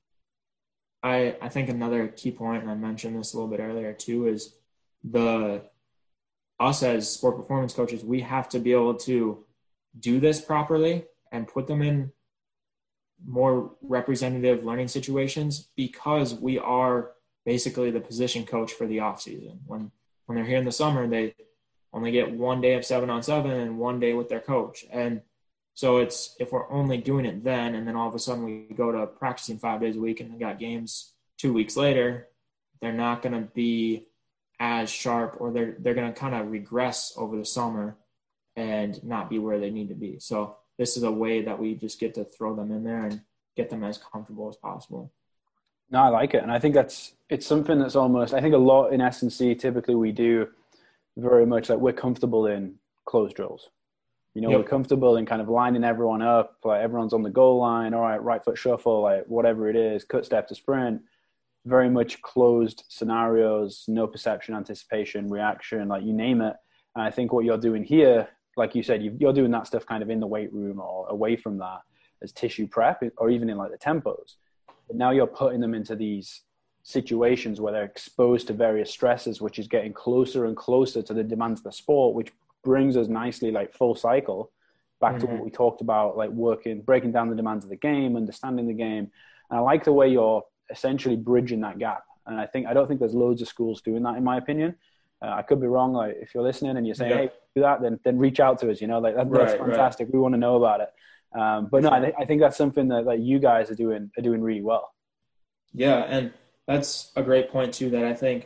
I I think another key point, and I mentioned this a little bit earlier too, is the us as sport performance coaches, we have to be able to do this properly and put them in more representative learning situations, because we are basically the position coach for the off season. When, when they're here in the summer, they only get one day of seven on seven and one day with their coach. And so it's, if we're only doing it then, and then all of a sudden we go to practicing five days a week and they got games two weeks later, they're not going to be as sharp, or they're, they're going to kind of regress over the summer and not be where they need to be. So this is a way that we just get to throw them in there and get them as comfortable as possible. No, I like it. And I think that's, it's something that's almost, I think a lot in S and C, typically we do very much like we're comfortable in closed drills. You know, yep. We're comfortable in kind of lining everyone up, like everyone's on the goal line, all right, right foot shuffle, like whatever it is, cut, step to sprint, very much closed scenarios, no perception, anticipation, reaction, like you name it. And I think what you're doing here, like you said, you're doing that stuff kind of in the weight room or away from that as tissue prep, or even in like the tempos. But now you're putting them into these situations where they're exposed to various stresses, which is getting closer and closer to the demands of the sport, which brings us nicely like full cycle back mm-hmm. to what we talked about, like working, breaking down the demands of the game, understanding the game. And I like the way you're essentially bridging that gap. And I think, I don't think there's loads of schools doing that, in my opinion. Uh, I could be wrong. Like if you're listening and you're saying, yeah. hey, do that, then, then reach out to us, you know, like that, that's right, fantastic. Right. We want to know about it. Um, but For no, sure. I, th- I think that's something that, that you guys are doing, are doing really well. Yeah. And that's a great point too, that I think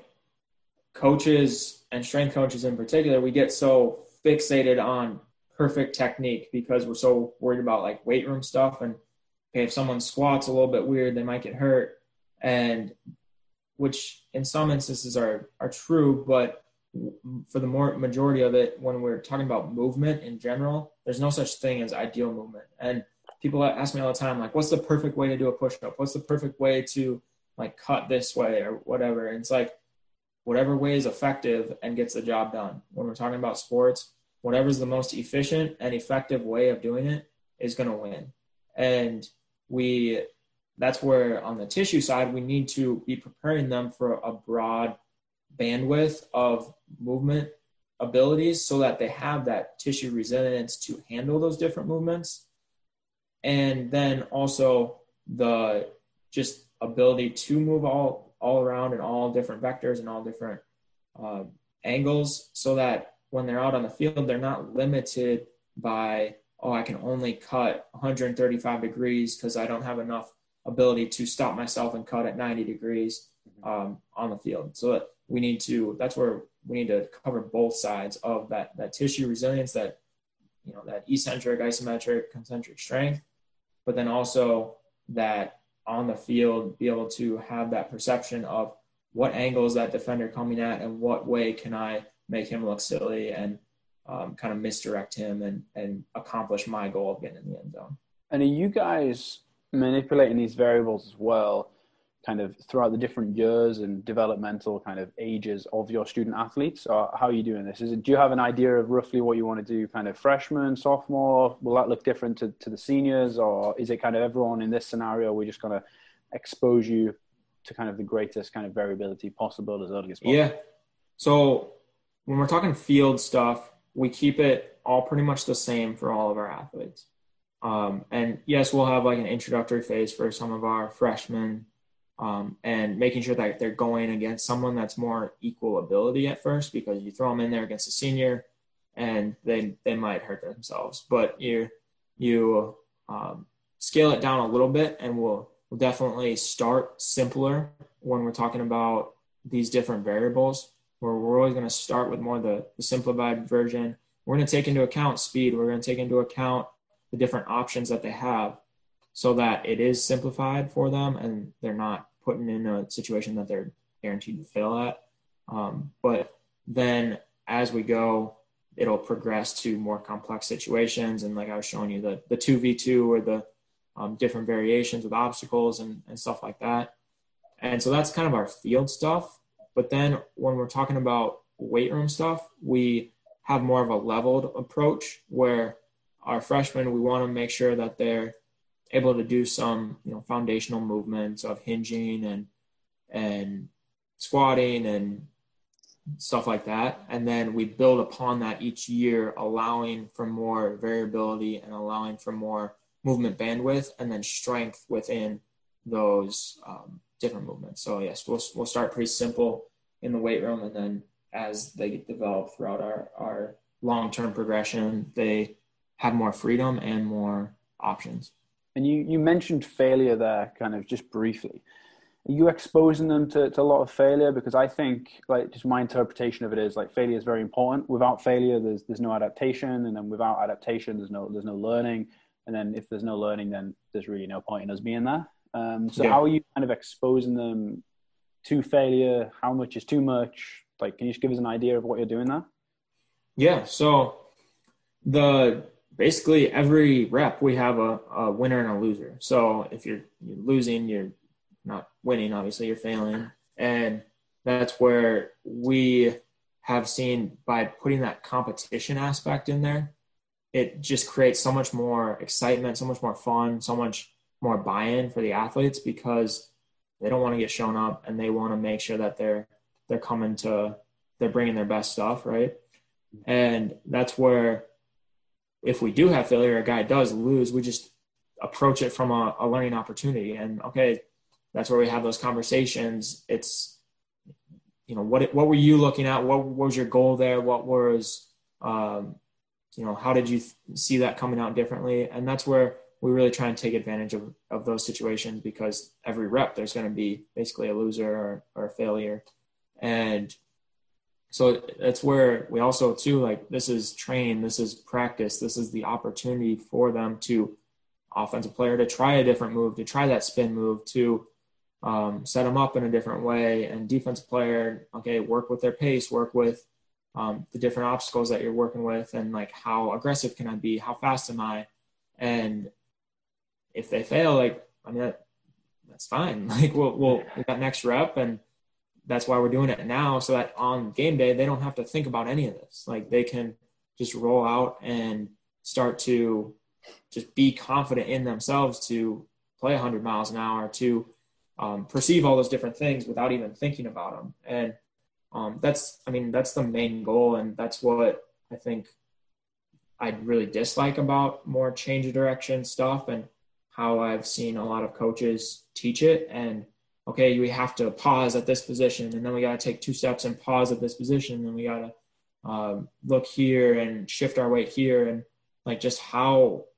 coaches and strength coaches in particular, we get so fixated on perfect technique because we're so worried about like weight room stuff. And okay, if someone squats a little bit weird, they might get hurt. And which in some instances are, are true, but for the more majority of it, when we're talking about movement in general, there's no such thing as ideal movement. And people ask me all the time, like, what's the perfect way to do a push-up? What's the perfect way to like cut this way or whatever? And it's like, whatever way is effective and gets the job done. When we're talking about sports, whatever's the most efficient and effective way of doing it is going to win. And we, that's where on the tissue side, we need to be preparing them for a broad bandwidth of movement abilities so that they have that tissue resilience to handle those different movements. And then also the just ability to move all, all around in all different vectors and all different uh, angles, so that when they're out on the field, they're not limited by, oh, I can only cut one hundred thirty-five degrees because I don't have enough ability to stop myself and cut at ninety degrees um, on the field. So that we need to, that's where we need to cover both sides of that, that tissue resilience, that, you know, that eccentric, isometric, concentric strength, but then also that on the field, be able to have that perception of what angle is that defender coming at and what way can I make him look silly and um, kind of misdirect him and, and accomplish my goal of getting in the end zone. And are you guys manipulating these variables as well, kind of throughout the different years and developmental kind of ages of your student athletes? Or how are you doing this? Is it, do you have an idea of roughly what you want to do, kind of freshman, sophomore? Will that look different to, to the seniors? Or is it kind of everyone in this scenario, we're just going to expose you to kind of the greatest kind of variability possible as early as possible? Yeah. So when we're talking field stuff, we keep it all pretty much the same for all of our athletes. Um, and yes, we'll have like an introductory phase for some of our freshmen, um, and making sure that they're going against someone that's more equal ability at first, because you throw them in there against a senior and they, they might hurt themselves, but you, you, um, scale it down a little bit, and we'll, we'll definitely start simpler when we're talking about these different variables, where we're always going to start with more the, the simplified version. We're going to take into account speed. We're going to take into account the different options that they have, so that it is simplified for them and they're not put in a situation that they're guaranteed to fail at. Um, but then as we go, it'll progress to more complex situations. And like I was showing you, the, the two v two or the um, different variations with obstacles and, and stuff like that. And so that's kind of our field stuff. But then when we're talking about weight room stuff, we have more of a leveled approach where our freshmen, we want to make sure that they're able to do some, you know, foundational movements of hinging and, and squatting and stuff like that. And then we build upon that each year, allowing for more variability and allowing for more movement bandwidth and then strength within those um, different movements. So yes, we'll we'll start pretty simple in the weight room, and then as they get developed throughout our, our long-term progression, they have more freedom and more options. And you, you mentioned failure there kind of just briefly. Are you exposing them to, to a lot of failure? Because I think, like, just my interpretation of it is like failure is very important. Without failure, there's there's no adaptation, and then without adaptation, there's no there's no learning. And then if there's no learning, then there's really no point in us being there. Um, so yeah. How are you kind of exposing them to failure? How much is too much? Like, can you just give us an idea of what you're doing there? Yeah. So the basically every rep we have a, a winner and a loser. So if you're, you're losing, you're not winning, obviously you're failing. And that's where we have seen by putting that competition aspect in there, it just creates so much more excitement, so much more fun, so much more buy-in for the athletes, because they don't want to get shown up and they want to make sure that they're, they're coming to, they're bringing their best stuff. Right. And that's where, if we do have failure, a guy does lose, we just approach it from a, a learning opportunity. And okay, that's where we have those conversations. It's, you know, what, what were you looking at? What, what was your goal there? What was, um, you know, how did you th- see that coming out differently? And that's where we really try and take advantage of, of those situations, because every rep, there's going to be basically a loser or, or a failure. And so that's where we also too, like, this is training, this is practice, this is the opportunity for them to, offensive player, to try a different move, to try that spin move, to um, set them up in a different way, and defensive player, okay, work with their pace, work with um, the different obstacles that you're working with, and like, how aggressive can I be? How fast am I? And if they fail, like, I mean, that, that's fine. Like, we'll, we'll, we got next rep, and that's why we're doing it now, so that on game day, they don't have to think about any of this. Like, they can just roll out and start to just be confident in themselves to play one hundred miles an hour, to um, perceive all those different things without even thinking about them. And um, that's, I mean, that's the main goal. And that's what I think I'd really dislike about more change of direction stuff, and how I've seen a lot of coaches teach it. And okay, we have to pause at this position, and then we got to take two steps and pause at this position. And then we got to um, look here and shift our weight here. And like, just how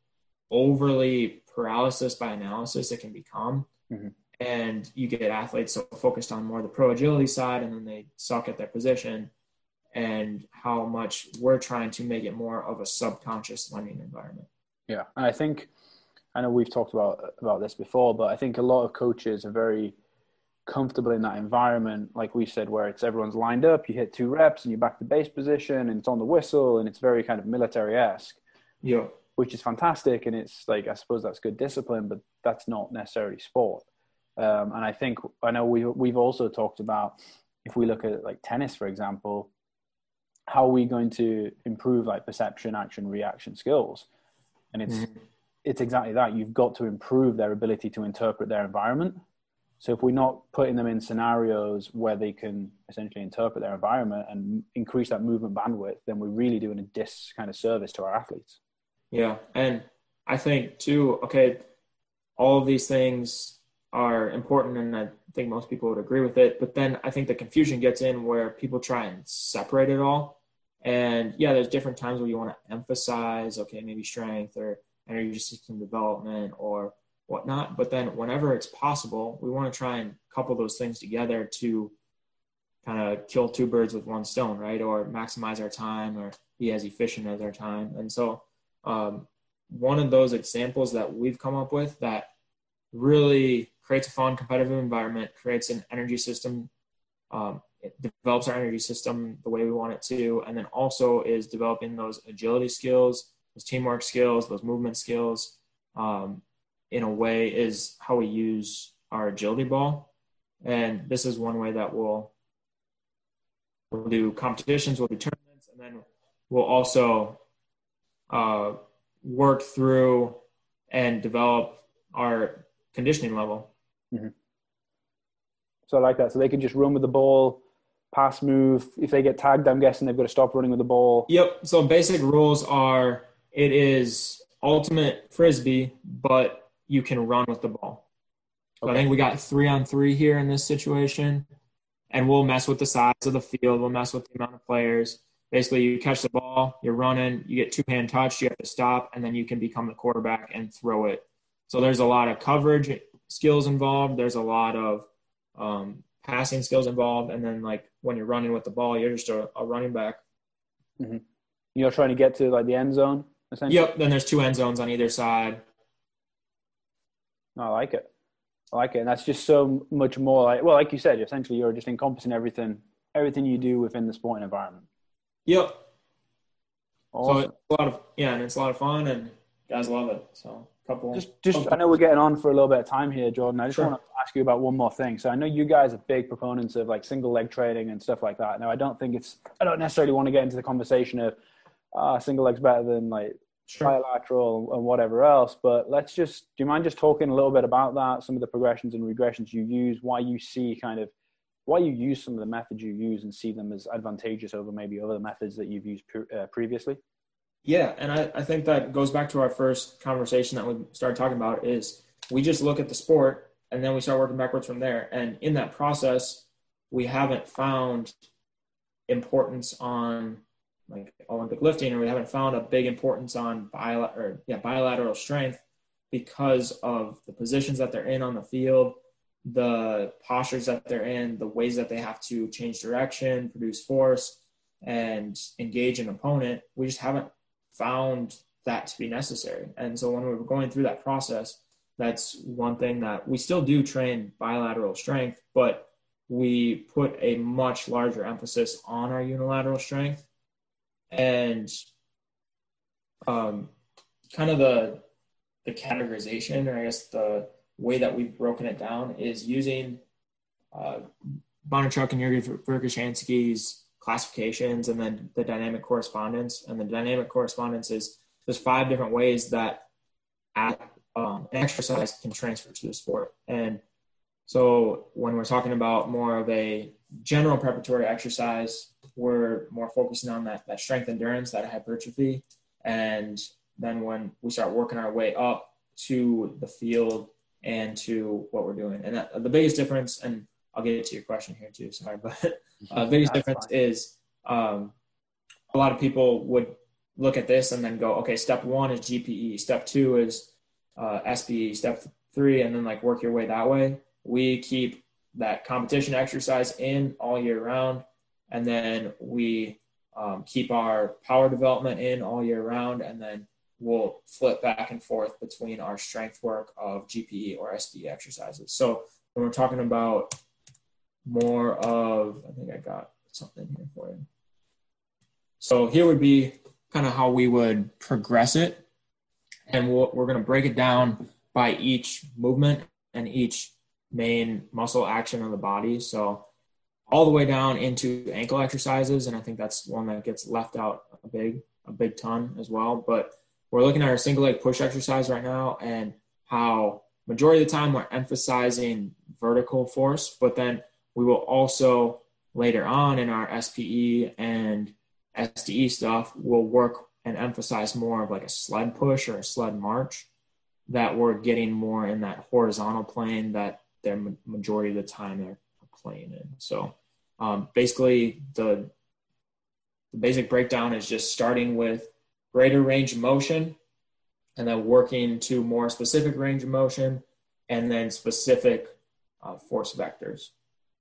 overly paralysis by analysis it can become. Mm-hmm. And you get athletes so focused on more the pro agility side, and then they suck at their position, and how much we're trying to make it more of a subconscious learning environment. Yeah. And I think, I know we've talked about, about this before, but I think a lot of coaches are very comfortable in that environment. Like we said, where it's everyone's lined up, you hit two reps and you're back to base position, and it's on the whistle, and it's very kind of military-esque. Yeah. Which is fantastic. And it's like, I suppose that's good discipline, but that's not necessarily sport. Um, and I think, I know we, we've also talked about, if we look at like tennis, for example, how are we going to improve like perception, action, reaction skills? And it's, mm-hmm. it's exactly that. You've got to improve their ability to interpret their environment. So if we're not putting them in scenarios where they can essentially interpret their environment and increase that movement bandwidth, then we're really doing a dis kind of service to our athletes. Yeah. And I think too, okay, all of these things are important, and I think most people would agree with it. But then I think the confusion gets in where people try and separate it all. And yeah, there's different times where you want to emphasize, okay, maybe strength or energy system development or whatnot. But then whenever it's possible, we want to try and couple those things together to kind of kill two birds with one stone, right? Or maximize our time, or be as efficient as our time. And so um, one of those examples that we've come up with that really creates a fun competitive environment, creates an energy system, um, it develops our energy system the way we want it to, and then also is developing those agility skills, those teamwork skills, those movement skills, um, in a way is how we use our agility ball. And this is one way that we'll, we'll do competitions, we'll do tournaments, and then we'll also uh, work through and develop our conditioning level. Mm-hmm. So I like that. So they can just run with the ball, pass, move. If they get tagged, I'm guessing they've got to stop running with the ball. Yep. So basic rules are, it is ultimate frisbee, but you can run with the ball. So Okay. I think we got three on three here in this situation, and we'll mess with the size of the field. We'll mess with the amount of players. Basically, you catch the ball, you're running, you get two-hand touch, you have to stop, and then you can become the quarterback and throw it. So there's a lot of coverage skills involved. There's a lot of um, passing skills involved. And then, like, when you're running with the ball, you're just a, a running back. Mm-hmm. You're trying to get to, like, the end zone, essentially? Yep. Then there's two end zones on either side. I like it. I like it. And that's just so much more like, well, like you said, essentially you're just encompassing everything, everything you do within the sporting environment. Yep. Awesome. So it's a lot of, yeah, and it's a lot of fun, and guys love it. So a couple. Just, just, couple I know we're getting on for a little bit of time here, Jordan. I just Sure. want to ask you about one more thing. So I know you guys are big proponents of like single leg training and stuff like that. Now, I don't think it's, I don't necessarily want to get into the conversation of uh, single leg's better than like Sure. bilateral and whatever else, but let's just, do you mind just talking a little bit about that, some of the progressions and regressions you use, why you see kind of, why you use some of the methods you use and see them as advantageous over maybe other methods that you've used pre- uh, previously? Yeah, and I, I think that goes back to our first conversation that we started talking about is we just look at the sport and then we start working backwards from there. And in that process, we haven't found importance on like Olympic lifting, or we haven't found a big importance on bilateral, or, yeah, bilateral strength because of the positions that they're in on the field, the postures that they're in, the ways that they have to change direction, produce force, and engage an opponent. We just haven't found that to be necessary. And so when we were going through that process, that's one thing that we still do train bilateral strength, but we put a much larger emphasis on our unilateral strength. And um, kind of the the categorization, or I guess the way that we've broken it down, is using uh, Bondarchuk and Yuri Verkhoshansky's classifications and then the dynamic correspondence. And the dynamic correspondence is there's five different ways that at, um, an exercise can transfer to the sport. And so when we're talking about more of a general preparatory exercise, we're more focusing on that, that strength endurance, that hypertrophy. And then when we start working our way up to the field and to what we're doing. And that, the biggest difference, and I'll get to your question here too, sorry, but uh, the biggest difference fine. is um, a lot of people would look at this and then go, okay, step one is G P E, step two is uh, S B E, step three, and then like work your way that way. We keep that competition exercise in all year round, and then we um, keep our power development in all year round, and then we'll flip back and forth between our strength work of G P E or S B E exercises. So when we're talking about more of, I think I got something here for you. So here would be kind of how we would progress it. And we'll, we're going to break it down by each movement and each main muscle action of the body. So all the way down into ankle exercises. And I think that's one that gets left out a big, a big ton as well. But we're looking at our single leg push exercise right now, and how majority of the time we're emphasizing vertical force, but then we will also later on in our S P E and S D E stuff, we'll work and emphasize more of like a sled push or a sled march, that we're getting more in that horizontal plane that they're majority of the time they're playing in. So um, basically the, the basic breakdown is just starting with greater range of motion and then working to more specific range of motion and then specific uh, force vectors.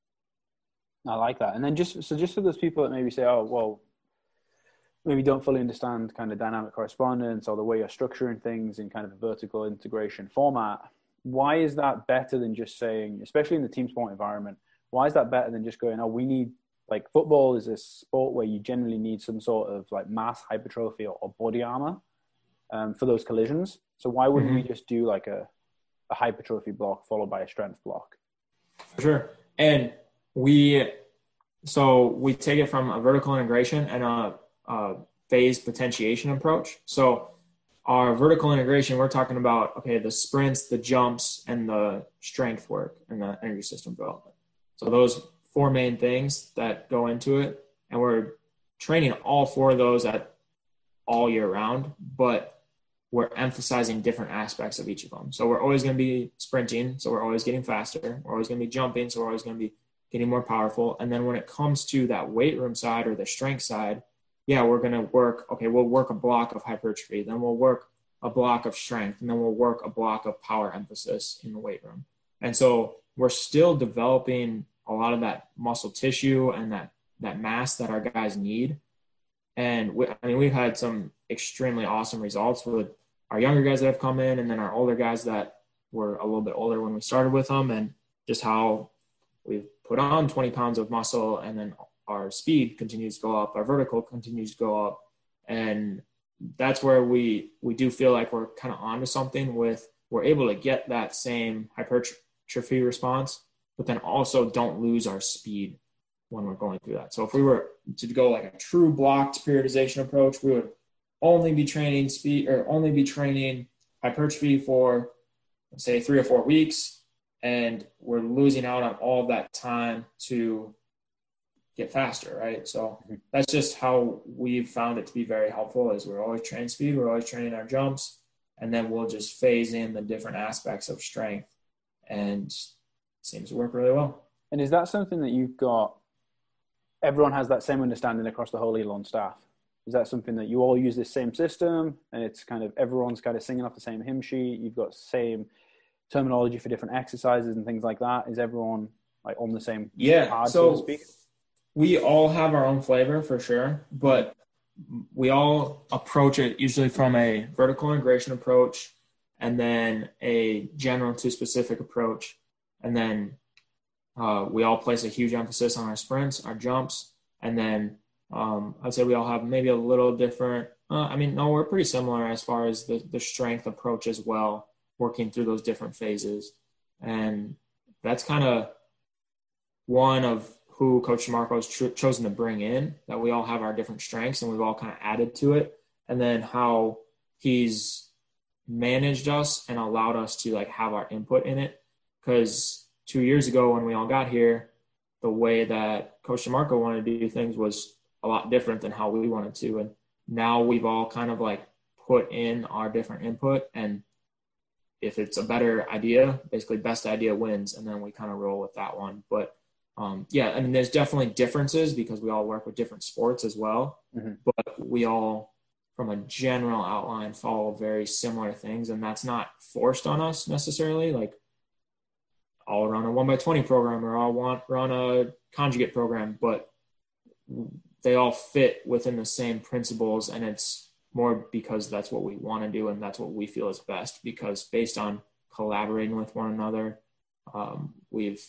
I like that. And then just, so just for those people that maybe say, oh, well, maybe don't fully understand kind of dynamic correspondence or the way you're structuring things in kind of a vertical integration format, why is that better than just saying, especially in the team sport environment, why is that better than just going, oh, we need, like football is a sport where you generally need some sort of like mass hypertrophy or, or body armor um, for those collisions. So why wouldn't mm-hmm. we just do like a, a hypertrophy block followed by a strength block? For sure. And we, so we take it from a vertical integration and a, a phase potentiation approach. So our vertical integration, we're talking about, okay, the sprints, the jumps, and the strength work and the energy system development. So those four main things that go into it. And we're training all four of those at all year round. But we're emphasizing different aspects of each of them. So we're always going to be sprinting. So we're always getting faster. We're always going to be jumping. So we're always going to be getting more powerful. And then when it comes to that weight room side or the strength side, yeah, we're going to work, okay, we'll work a block of hypertrophy. Then we'll work a block of strength. And then we'll work a block of power emphasis in the weight room. And so we're still developing a lot of that muscle tissue and that, that mass that our guys need. And we, I mean, we've had some extremely awesome results with our younger guys that have come in, and then our older guys that were a little bit older when we started with them, and just how we've put on twenty pounds of muscle, and then our speed continues to go up, our vertical continues to go up. And that's where we, we do feel like we're kind of onto something with, we're able to get that same hypertrophy response, but then also don't lose our speed when we're going through that. So if we were to go like a true blocked periodization approach, we would only be training speed or only be training hypertrophy for, let's say, three or four weeks. And we're losing out on all of that time to get faster, right? So that's just how we've found it to be very helpful, is we're always training speed, we're always training our jumps, and then we'll just phase in the different aspects of strength, and it seems to work really well. And is that something that you've got, everyone has that same understanding across the whole Elon staff? Is that something that you all use this same system, and it's kind of everyone's kind of singing off the same hymn sheet? You've got same terminology for different exercises and things like that. Is everyone like on the same yeah, card, so, so to speak? We all have our own flavor for sure, but we all approach it usually from a vertical integration approach, and then a general to specific approach. And then uh, we all place a huge emphasis on our sprints, our jumps, and then um, I'd say we all have maybe a little different, uh, I mean, no, we're pretty similar as far as the, the strength approach as well, working through those different phases. And that's kind of one of who Coach DeMarco has tr- chosen to bring in, that we all have our different strengths and we've all kind of added to it. And then how he's managed us and allowed us to like have our input in it. Because two years ago when we all got here, the way that Coach DeMarco wanted to do things was a lot different than how we wanted to. And now we've all kind of like put in our different input, and if it's a better idea, basically best idea wins. And then we kind of roll with that one. But Um, yeah, I mean, there's definitely differences because we all work with different sports as well, mm-hmm. but we all, from a general outline, follow very similar things, and that's not forced on us necessarily. Like, I'll run a one by twenty program, or I'll want run a conjugate program, but they all fit within the same principles, and it's more because that's what we want to do and that's what we feel is best, because based on collaborating with one another, um, we've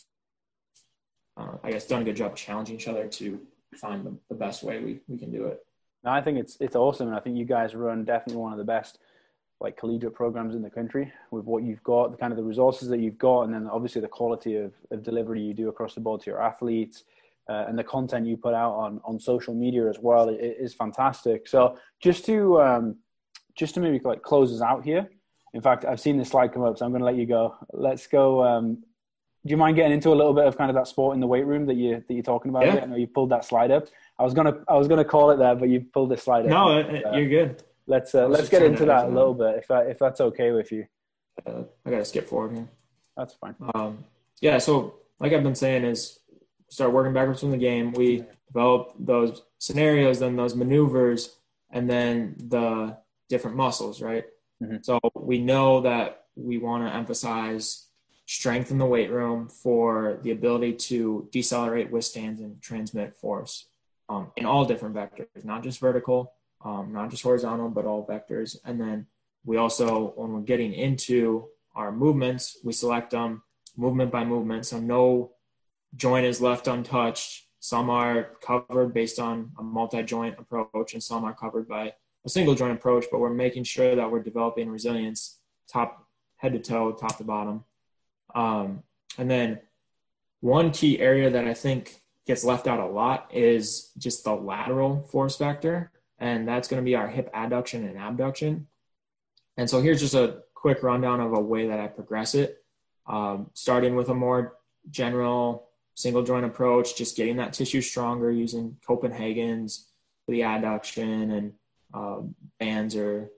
Uh, I guess done a good job challenging each other to find the, the best way we, we can do it. No, I think it's it's awesome, and I think you guys run definitely one of the best like collegiate programs in the country with what you've got, the kind of the resources that you've got, and then obviously the quality of, of delivery you do across the board to your athletes, uh, and the content you put out on, on social media as well. It, it is fantastic. So just to um, just to maybe like close us out here. In fact, I've seen this slide come up, so I'm going to let you go. Let's go. Um, Do you mind getting into a little bit of kind of that sport in the weight room that you that you're talking about? Yeah. I know you pulled that slide up. I was gonna I was gonna call it there, but you pulled this slide up. No, uh, you're good. Let's uh, let's get into that a little bit, if that, if that's okay with you. Uh, I gotta skip forward here. That's fine. Um, yeah. So like I've been saying, is start working backwards from the game. We develop those scenarios, then those maneuvers, and then the different muscles, right? Mm-hmm. So we know that we want to emphasize strength in the weight room for the ability to decelerate, withstand, and transmit force um, in all different vectors, not just vertical, um, not just horizontal, but all vectors. And then we also, when we're getting into our movements, we select them movement by movement. So no joint is left untouched. Some are covered based on a multi-joint approach, and some are covered by a single joint approach, but we're making sure that we're developing resilience top head to toe, top to bottom. Um, and then one key area that I think gets left out a lot is just the lateral force vector. And that's going to be our hip adduction and abduction. And so here's just a quick rundown of a way that I progress it. Um, starting with a more general single joint approach, just getting that tissue stronger using Copenhagen's for the adduction, and uh, bands or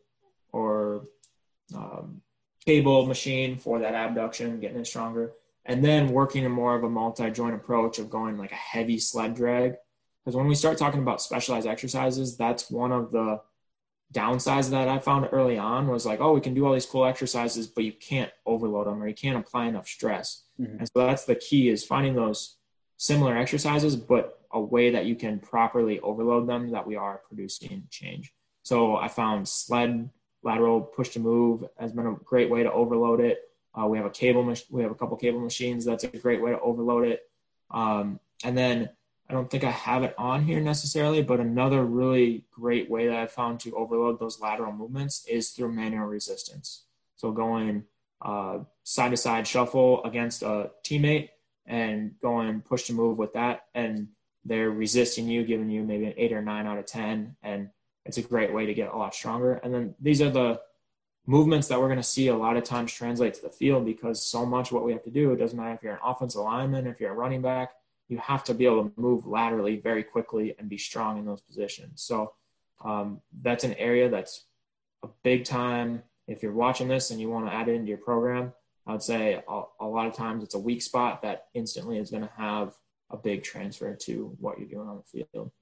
or um, cable machine for that abduction, getting it stronger. And then working in more of a multi-joint approach of going like a heavy sled drag. Because when we start talking about specialized exercises, that's one of the downsides that I found early on was like, oh, we can do all these cool exercises, but you can't overload them or you can't apply enough stress. Mm-hmm. And so that's the key, is finding those similar exercises, but a way that you can properly overload them that we are producing change. So I found sled lateral push to move has been a great way to overload it. Uh, we have a cable, mach- we have a couple cable machines. That's a great way to overload it. Um, and then I don't think I have it on here necessarily, but another really great way that I found to overload those lateral movements is through manual resistance. So going uh, side-to-side shuffle against a teammate and going push to move with that, and they're resisting you, giving you maybe an eight or nine out of ten, and it's a great way to get a lot stronger. And then these are the movements that we're going to see a lot of times translate to the field, because so much what we have to do, it doesn't matter if you're an offensive lineman, if you're a running back, you have to be able to move laterally very quickly and be strong in those positions. So um, that's an area that's a big time. If you're watching this and you want to add it into your program, I would say a, a lot of times it's a weak spot that instantly is going to have a big transfer to what you're doing on the field.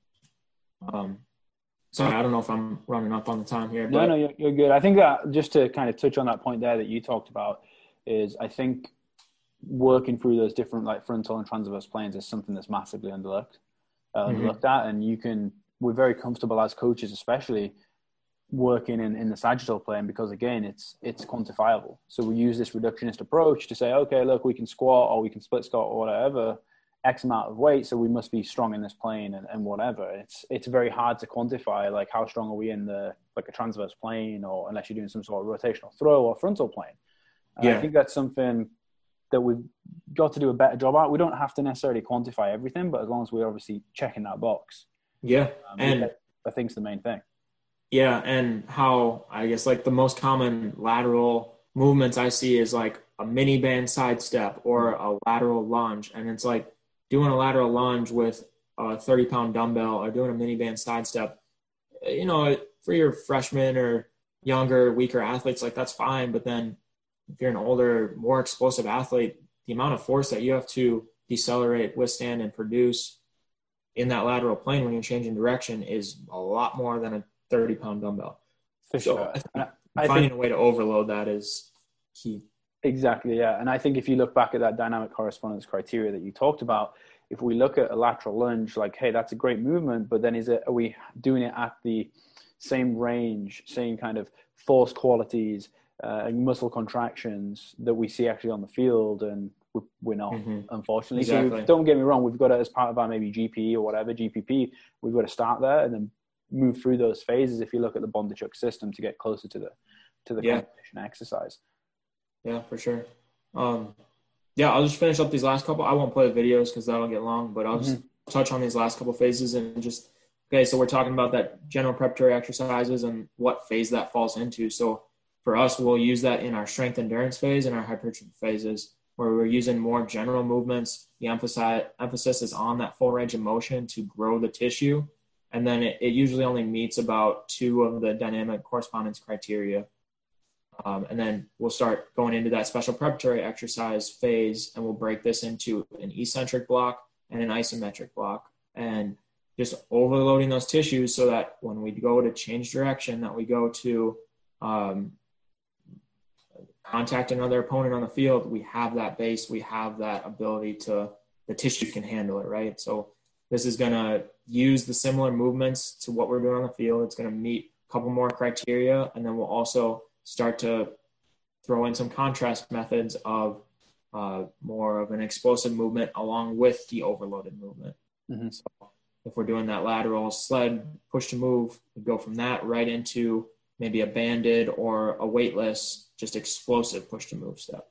Um, sorry, I don't know if I'm running up on the time here. No, but... no, you're, you're good. I think that just to kind of touch on that point there that you talked about is I think working through those different like frontal and transverse planes is something that's massively underlooked, uh, mm-hmm. underlooked at. And you can, we're very comfortable as coaches, especially working in, in the sagittal plane, because again, it's, it's quantifiable. So we use this reductionist approach to say, okay, look, we can squat or we can split squat or whatever, X amount of weight. So we must be strong in this plane and, and whatever. It's, it's very hard to quantify, like how strong are we in the, like a transverse plane, or unless you're doing some sort of rotational throw or frontal plane. And yeah. I think that's something that we've got to do a better job at. We don't have to necessarily quantify everything, but as long as we're obviously checking that box. Yeah. Um, and I think it's the main thing. Yeah. And how, I guess, like the most common lateral movements I see is like a mini band sidestep or a lateral lunge. And it's like doing a lateral lunge with a thirty pound dumbbell or doing a mini band sidestep, you know, for your freshmen or younger, weaker athletes, like that's fine. But then if you're an older, more explosive athlete, the amount of force that you have to decelerate, withstand, and produce in that lateral plane when you're changing direction is a lot more than a thirty pound dumbbell. For so sure. I think I finding think, a way to overload that is key. Exactly, yeah. And I think if you look back at that dynamic correspondence criteria that you talked about, if we look at a lateral lunge, like, hey, that's a great movement, but then is it, are we doing it at the same range, same kind of force qualities, uh, and muscle contractions that we see actually on the field? And we're not, mm-hmm. unfortunately. Exactly. So don't get me wrong, we've got it as part of our maybe G P E or whatever, G P P, we've got to start there and then move through those phases if you look at the Bondarchuk system to get closer to the to the yeah. competition exercise. Yeah, for sure. Um, yeah, I'll just finish up these last couple. I won't play the videos because that'll get long, but I'll just mm-hmm. touch on these last couple phases and just, okay, so we're talking about that general preparatory exercises and what phase that falls into. So for us, we'll use that in our strength endurance phase and our hypertrophy phases, where we're using more general movements. The emphasis, emphasis is on that full range of motion to grow the tissue. And then it, it usually only meets about two of the dynamic correspondence criteria. Um, and then we'll start going into that special preparatory exercise phase, and we'll break this into an eccentric block and an isometric block, and just overloading those tissues so that when we go to change direction, that we go to um, contact another opponent on the field, we have that base, we have that ability to, the tissue can handle it, right? So this is going to use the similar movements to what we're doing on the field. It's going to meet a couple more criteria, and then we'll also start to throw in some contrast methods of uh, more of an explosive movement along with the overloaded movement. Mm-hmm. So if we're doing that lateral sled push to move, we go from that right into maybe a banded or a weightless, just explosive push to move step.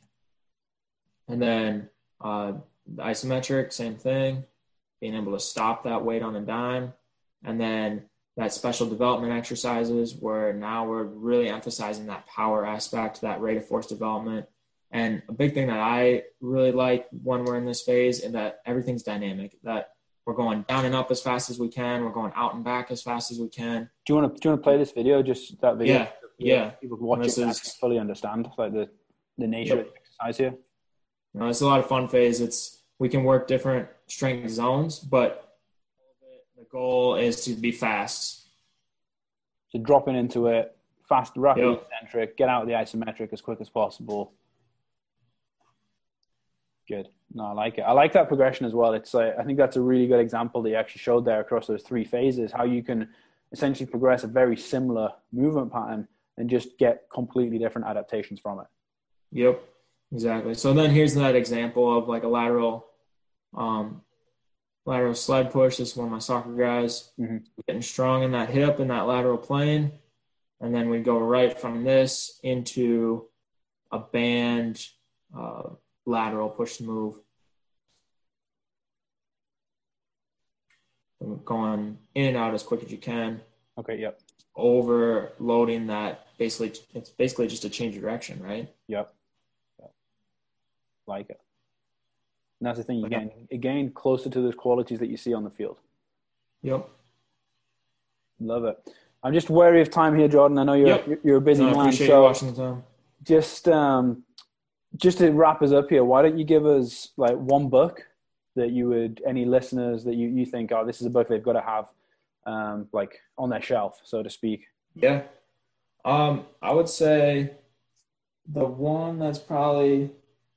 And then uh, the isometric, same thing, being able to stop that weight on a dime. And then that special development exercises where now we're really emphasizing that power aspect, that rate of force development. And a big thing that I really like when we're in this phase is that everything's dynamic, that we're going down and up as fast as we can. We're going out and back as fast as we can. Do you want to, do you want to play this video? Just that video? Yeah. Yeah. People watching this that is fully understand like the, the nature Yep. of the exercise here. You know, it's a lot of fun phase. It's we can work different strength zones, but the goal is to be fast. So dropping into it, fast, rapid Yep. eccentric, get out of the isometric as quick as possible. Good. No, I like it. I like that progression as well. It's uh, I think that's a really good example that you actually showed there across those three phases, how you can essentially progress a very similar movement pattern and just get completely different adaptations from it. Yep, exactly. So then here's that example of like a lateral um, lateral sled push. This is one of my soccer guys. Mm-hmm. Getting strong in that hip and that lateral plane. And then we go right from this into a band uh, lateral push to move. And going in and out as quick as you can. Okay, yep. Overloading that, basically, it's basically just a change of direction, right? Yep. Yep. Like it. And that's the thing, you gain, again, closer to those qualities that you see on the field. Yep. Love it. I'm just wary of time here, Jordan. I know you're Yep. you're a busy no, I man. appreciate So you watching the time. just um, just to wrap us up here, why don't you give us like one book that you would, any listeners that you, you think, oh, this is a book they've got to have um, like on their shelf, so to speak. Yeah. Um, I would say the one that's probably,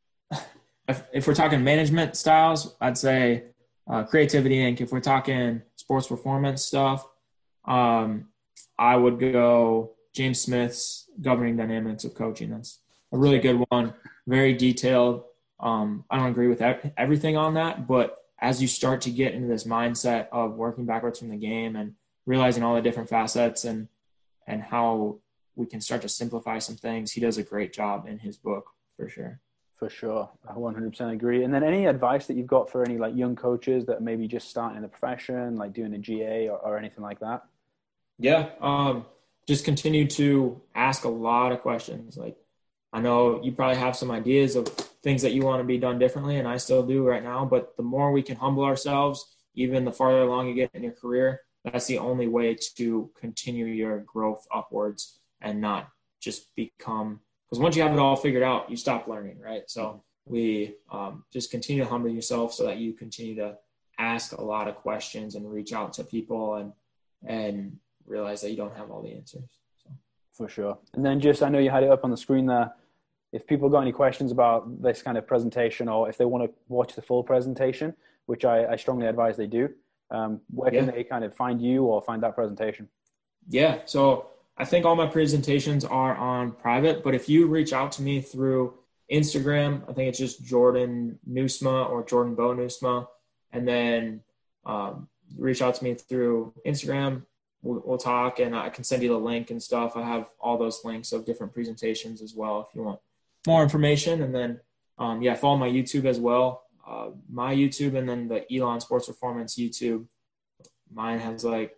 if, if we're talking management styles, I'd say uh, Creativity Incorporated. If we're talking sports performance stuff, um, I would go James Smith's Governing Dynamics of Coaching. That's a really good one, very detailed. Um, I don't agree with everything on that, but as you start to get into this mindset of working backwards from the game and realizing all the different facets and and how we can start to simplify some things, he does a great job in his book for sure. For sure. I one hundred percent agree. And then any advice that you've got for any like young coaches that maybe just starting in the profession, like doing a G A or, or anything like that? Yeah. Um, just continue to ask a lot of questions. Like, I know you probably have some ideas of things that you want to be done differently, and I still do right now, but the more we can humble ourselves, even the farther along you get in your career, that's the only way to continue your growth upwards and not just become, because once you have it all figured out, you stop learning, right? So we um, just continue to humble yourself so that you continue to ask a lot of questions and reach out to people and and realize that you don't have all the answers. So. For sure. And then just, I know you had it up on the screen there. If people got any questions about this kind of presentation, or if they want to watch the full presentation, which I, I strongly advise they do, um, where can yeah. they kind of find you or find that presentation? Yeah. So I think all my presentations are on private, but if you reach out to me through Instagram, I think it's just Jordan Nusma or Jordan Bo Nusma. And then um, reach out to me through Instagram. We'll, we'll talk and I can send you the link and stuff. I have all those links of different presentations as well if you want more information. And then, um, yeah, follow my YouTube as well. Uh, my YouTube and then the Elon Sports Performance YouTube. Mine has like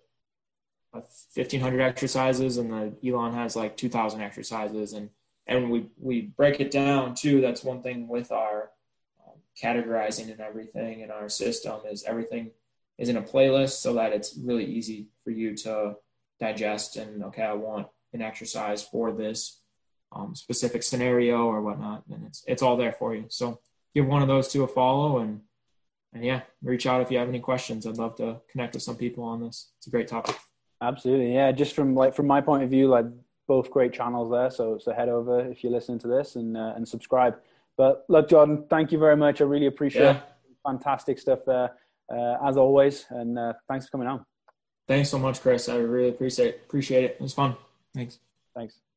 fifteen hundred exercises and the Elon has like two thousand exercises. And, and we, we break it down too. That's one thing with our um, categorizing and everything in our system is everything is in a playlist so that it's really easy for you to digest and, okay, I want an exercise for this um, specific scenario or whatnot. And it's, it's all there for you. So give one of those two a follow and, and yeah, reach out if you have any questions. I'd love to connect with some people on this. It's a great topic. Absolutely. Yeah. Just from like, from my point of view, like both great channels there. So, so head over if you're listening to this and, uh, and subscribe. But look, Jordan, thank you very much. I really appreciate yeah. it. Fantastic stuff there. Uh, as always, and uh, thanks for coming on. Thanks so much, Chris. I really appreciate appreciate it. It was fun. Thanks. Thanks.